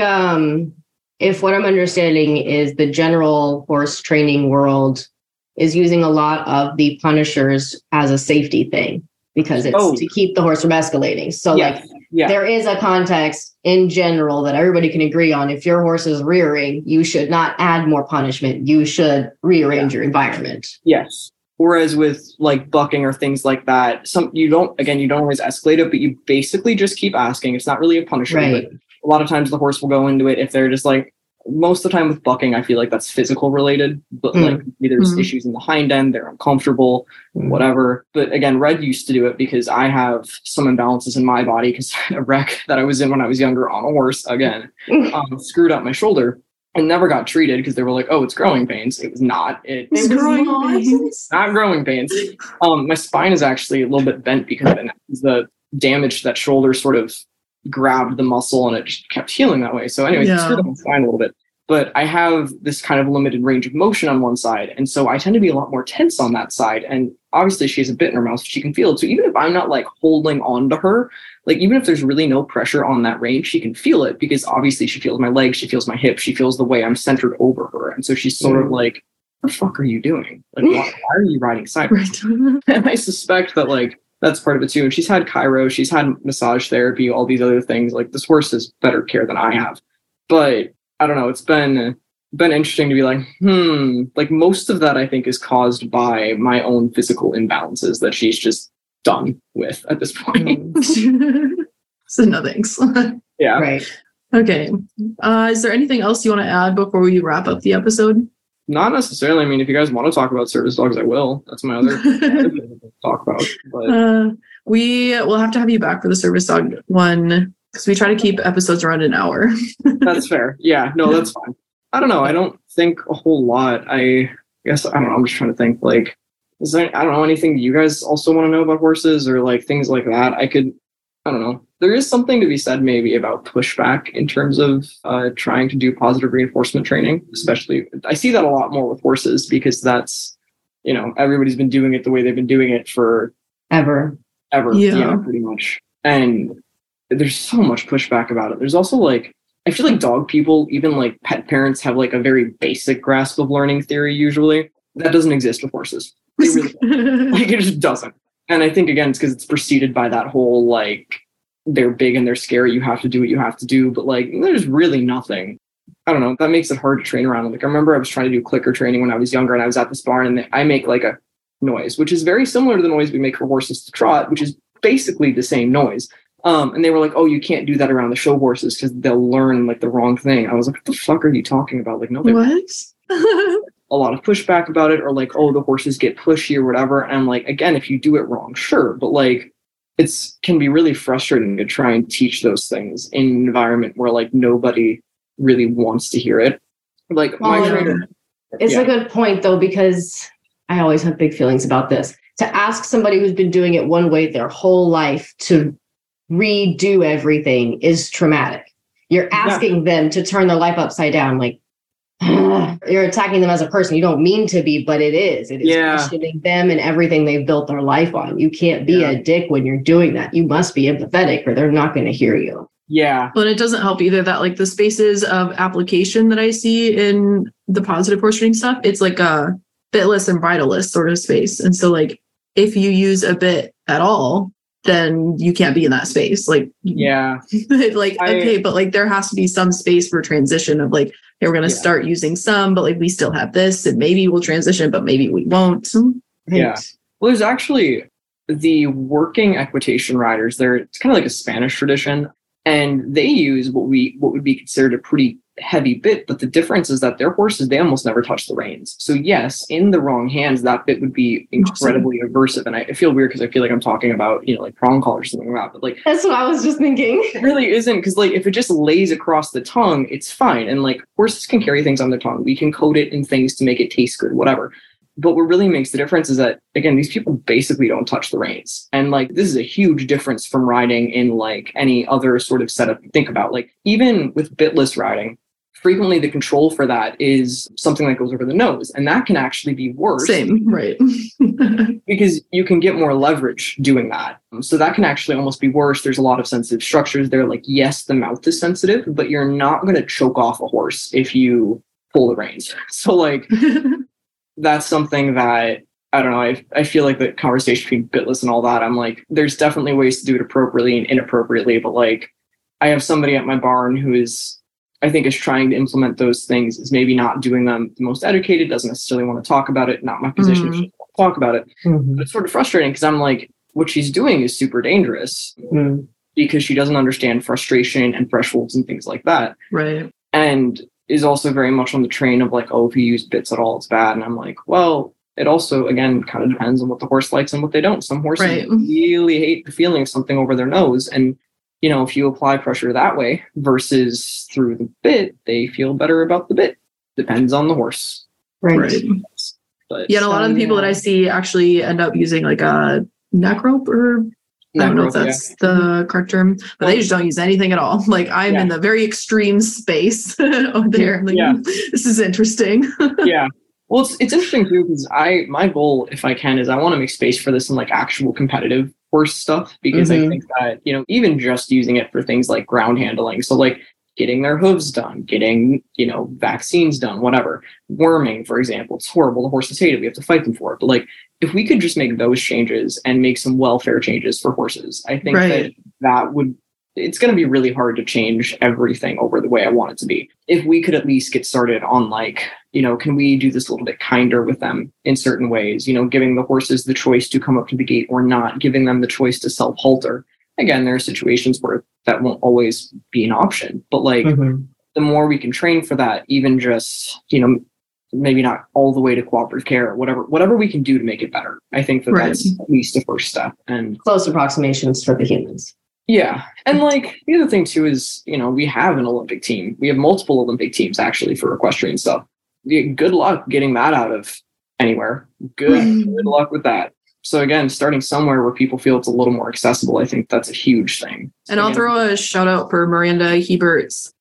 if what I'm understanding is the general horse training world is using a lot of the punishers as a safety thing, because it's to keep the horse from escalating. So there is a context in general that everybody can agree on. If your horse is rearing, you should not add more punishment. You should rearrange your environment. Yes. Whereas with like bucking or things like that, you don't always escalate it, but you basically just keep asking. It's not really a punishment. Right. But a lot of times the horse will go into it if they're just like, most of the time with bucking, I feel like that's physical related, but like maybe there's issues in the hind end, they're uncomfortable, whatever. But again, Red used to do it because I have some imbalances in my body because a wreck that I was in when I was younger on a horse, again, screwed up my shoulder and never got treated because they were like, oh, it's growing pains. It was not. It's growing pains. Not growing pains. My spine is actually a little bit bent because of it. The damage to that shoulder sort of grabbed the muscle and it just kept healing that way. So anyways, it screwed up my spine a little bit. But I have this kind of limited range of motion on one side. And so I tend to be a lot more tense on that side. And obviously she has a bit in her mouth, so she can feel it. So even if I'm not like holding on to her, like even if there's really no pressure on that range, she can feel it because obviously she feels my legs, she feels my hips, she feels the way I'm centered over her. And so she's sort of like, what the fuck are you doing? Like, why are you riding sideways? Right. And I suspect that like, that's part of it too. And she's had chiro, she's had massage therapy, all these other things. Like this horse has better care than I have. But I don't know, it's been interesting to be like, like most of that I think is caused by my own physical imbalances that she's just done with at this point. So no thanks. Yeah. Right. Okay. Is there anything else you want to add before we wrap up the episode? Not necessarily. I mean, if you guys want to talk about service dogs, I will. That's my other thing to talk about. But we will have to have you back for the service dog one because we try to keep episodes around an hour. That's fair. Yeah, no, that's fine. I don't know. I don't think a whole lot. I guess, I don't know. I'm just trying to think like, is there, I don't know, anything you guys also want to know about horses or like things like that? I don't know. There is something to be said maybe about pushback in terms of trying to do positive reinforcement training, especially. I see that a lot more with horses because that's, everybody's been doing it the way they've been doing it for ever. Yeah, pretty much. And there's so much pushback about it. There's also like, I feel like dog people, even like pet parents have like a very basic grasp of learning theory usually. That doesn't exist with horses. It really like it just doesn't. And I think again, it's because it's preceded by that whole like they're big and they're scary. You have to do what you have to do. But like there's really nothing. I don't know. That makes it hard to train around. Like I remember I was trying to do clicker training when I was younger and I was at this barn and I make like a noise, which is very similar to the noise we make for horses to trot, which is basically the same noise. And they were like, oh, you can't do that around the show horses because they'll learn like the wrong thing. I was like, what the fuck are you talking about? Like, no, what? A lot of pushback about it, or like, oh, the horses get pushy or whatever. And like, again, if you do it wrong, sure. But like, can be really frustrating to try and teach those things in an environment where like nobody really wants to hear it. Like my trainer. It's a good point though, because I always have big feelings about this. to ask somebody who's been doing it one way their whole life to redo everything is traumatic. You're asking them to turn their life upside down. Like, you're attacking them as a person. You don't mean to be, but it is. It is questioning them and everything they've built their life on. You can't be a dick when you're doing that. You must be empathetic or they're not going to hear you. Yeah. But it doesn't help either that like the spaces of application that I see in the positive horse training stuff, it's like a bitless and bridleless sort of space. And so like if you use a bit at all, then you can't be in that space. Like, okay, but like there has to be some space for transition of like, hey, we're going to start using some, but like we still have this and maybe we'll transition, but maybe we won't. Yeah. Well, there's actually the working equitation riders there. It's kind of like a Spanish tradition and they use what would be considered a pretty heavy bit. But the difference is that their horses, they almost never touch the reins. So yes, in the wrong hands, that bit would be incredibly aversive. And I feel weird because I feel like I'm talking about, like prong collar or something like that. But like, that's what I was just thinking. It really isn't, because like if it just lays across the tongue, it's fine. And like horses can carry things on their tongue. We can coat it in things to make it taste good, whatever. But what really makes the difference is that, again, these people basically don't touch the reins. And like, this is a huge difference from riding in like any other sort of setup you think about. Like even with bitless riding, frequently the control for that is something that goes over the nose. And that can actually be worse. Same, right. Because you can get more leverage doing that. So that can actually almost be worse. There's a lot of sensitive structures there. Like, yes, the mouth is sensitive, but you're not going to choke off a horse if you pull the reins. So like, that's something that, I don't know, I feel like the conversation between bitless and all that, I'm like, there's definitely ways to do it appropriately and inappropriately. But like, I have somebody at my barn who is trying to implement those things, is maybe not doing them the most educated, doesn't necessarily want to talk about it, not my position to talk about it. But it's sort of frustrating because I'm like, what she's doing is super dangerous because she doesn't understand frustration and thresholds and things like that. Right. And is also very much on the train of like, oh, if you use bits at all, it's bad. And I'm like, well, it also, again, kind of depends on what the horse likes and what they don't. Some horses really hate the feeling of something over their nose. And if you apply pressure that way versus through the bit, they feel better about the bit. Depends on the horse. Right. But a lot of the people that I see actually end up using like a neck rope, or I don't know if that's the correct term, but they just don't use anything at all. Like I'm in the very extreme space over there. Like, this is interesting. Yeah. Well, it's interesting too, because my goal, if I can, is I want to make space for this in like actual competitive horse stuff, because I think that, even just using it for things like ground handling. So like getting their hooves done, getting, vaccines done, whatever. Worming, for example, it's horrible. The horses hate it. We have to fight them for it. But like, if we could just make those changes and make some welfare changes for horses, I think that would, it's going to be really hard to change everything over the way I want it to be. If we could at least get started on like, can we do this a little bit kinder with them in certain ways, giving the horses the choice to come up to the gate or not, giving them the choice to self-halter. Again, there are situations where that won't always be an option, but like the more we can train for that, even just, maybe not all the way to cooperative care or whatever we can do to make it better. I think that that's at least the first step. And close approximations for the humans. Yeah. And like the other thing too is, we have an Olympic team. We have multiple Olympic teams actually for equestrian stuff. Good luck getting that out of anywhere. Good luck with that. So again, starting somewhere where people feel it's a little more accessible, I think that's a huge thing. And I'll throw a shout out for Miranda Heberts.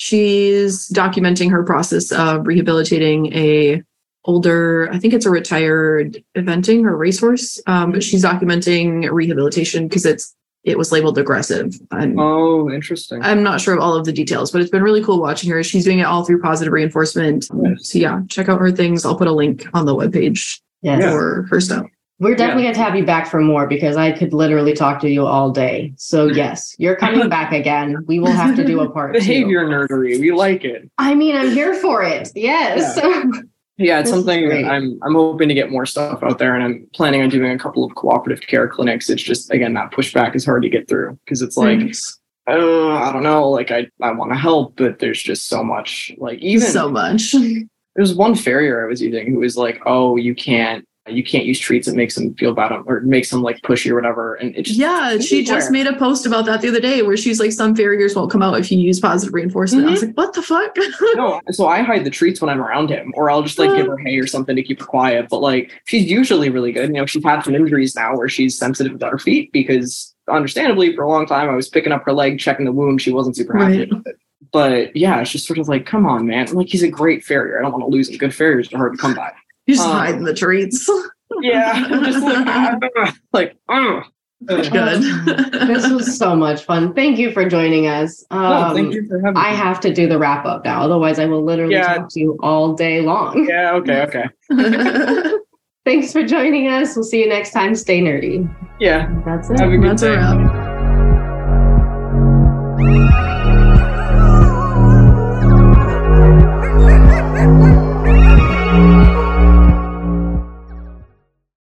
She's documenting her process of rehabilitating a older, I think it's a retired eventing or racehorse, but she's documenting rehabilitation because it was labeled aggressive. Oh, interesting. I'm not sure of all of the details, but it's been really cool watching her. She's doing it all through positive reinforcement. Nice. So yeah, check out her things. I'll put a link on the webpage for her stuff. We're definitely going to have you back for more because I could literally talk to you all day. So yes, you're coming back again. We will have to do a part Behavior nerdery. We like it. I mean, I'm here for it. Yes. Yeah, it's something I'm hoping to get more stuff out there, and I'm planning on doing a couple of cooperative care clinics. It's just, again, that pushback is hard to get through because it's like, I don't know, like I want to help, but there's just so much, like even so much. There's one farrier I was using who was like, oh, you can't you can't use treats. It makes them feel bad or makes them like pushy or whatever. And it just she just made a post about that the other day where she's like, some farriers won't come out if you use positive reinforcement. I was like, what the fuck? No, so I hide the treats when I'm around him, or I'll just like give her hay or something to keep her quiet. But like, she's usually really good. You know, she's had some injuries now where she's sensitive to her feet because understandably for a long time I was picking up her leg, checking the wound. She wasn't super happy with it. But yeah, it's just sort of like, come on, man. Like, he's a great farrier. I don't want to lose him. Good farriers are hard to come by. You're just hiding the treats. Yeah. I'm just Good. This was so much fun. Thank you for joining us. Thank you for having me. I have to do the wrap up now. Otherwise, I will literally talk to you all day long. Yeah. Okay. Thanks for joining us. We'll see you next time. Stay nerdy. Yeah. That's it. Have a good That's day. a wrap. Thank you.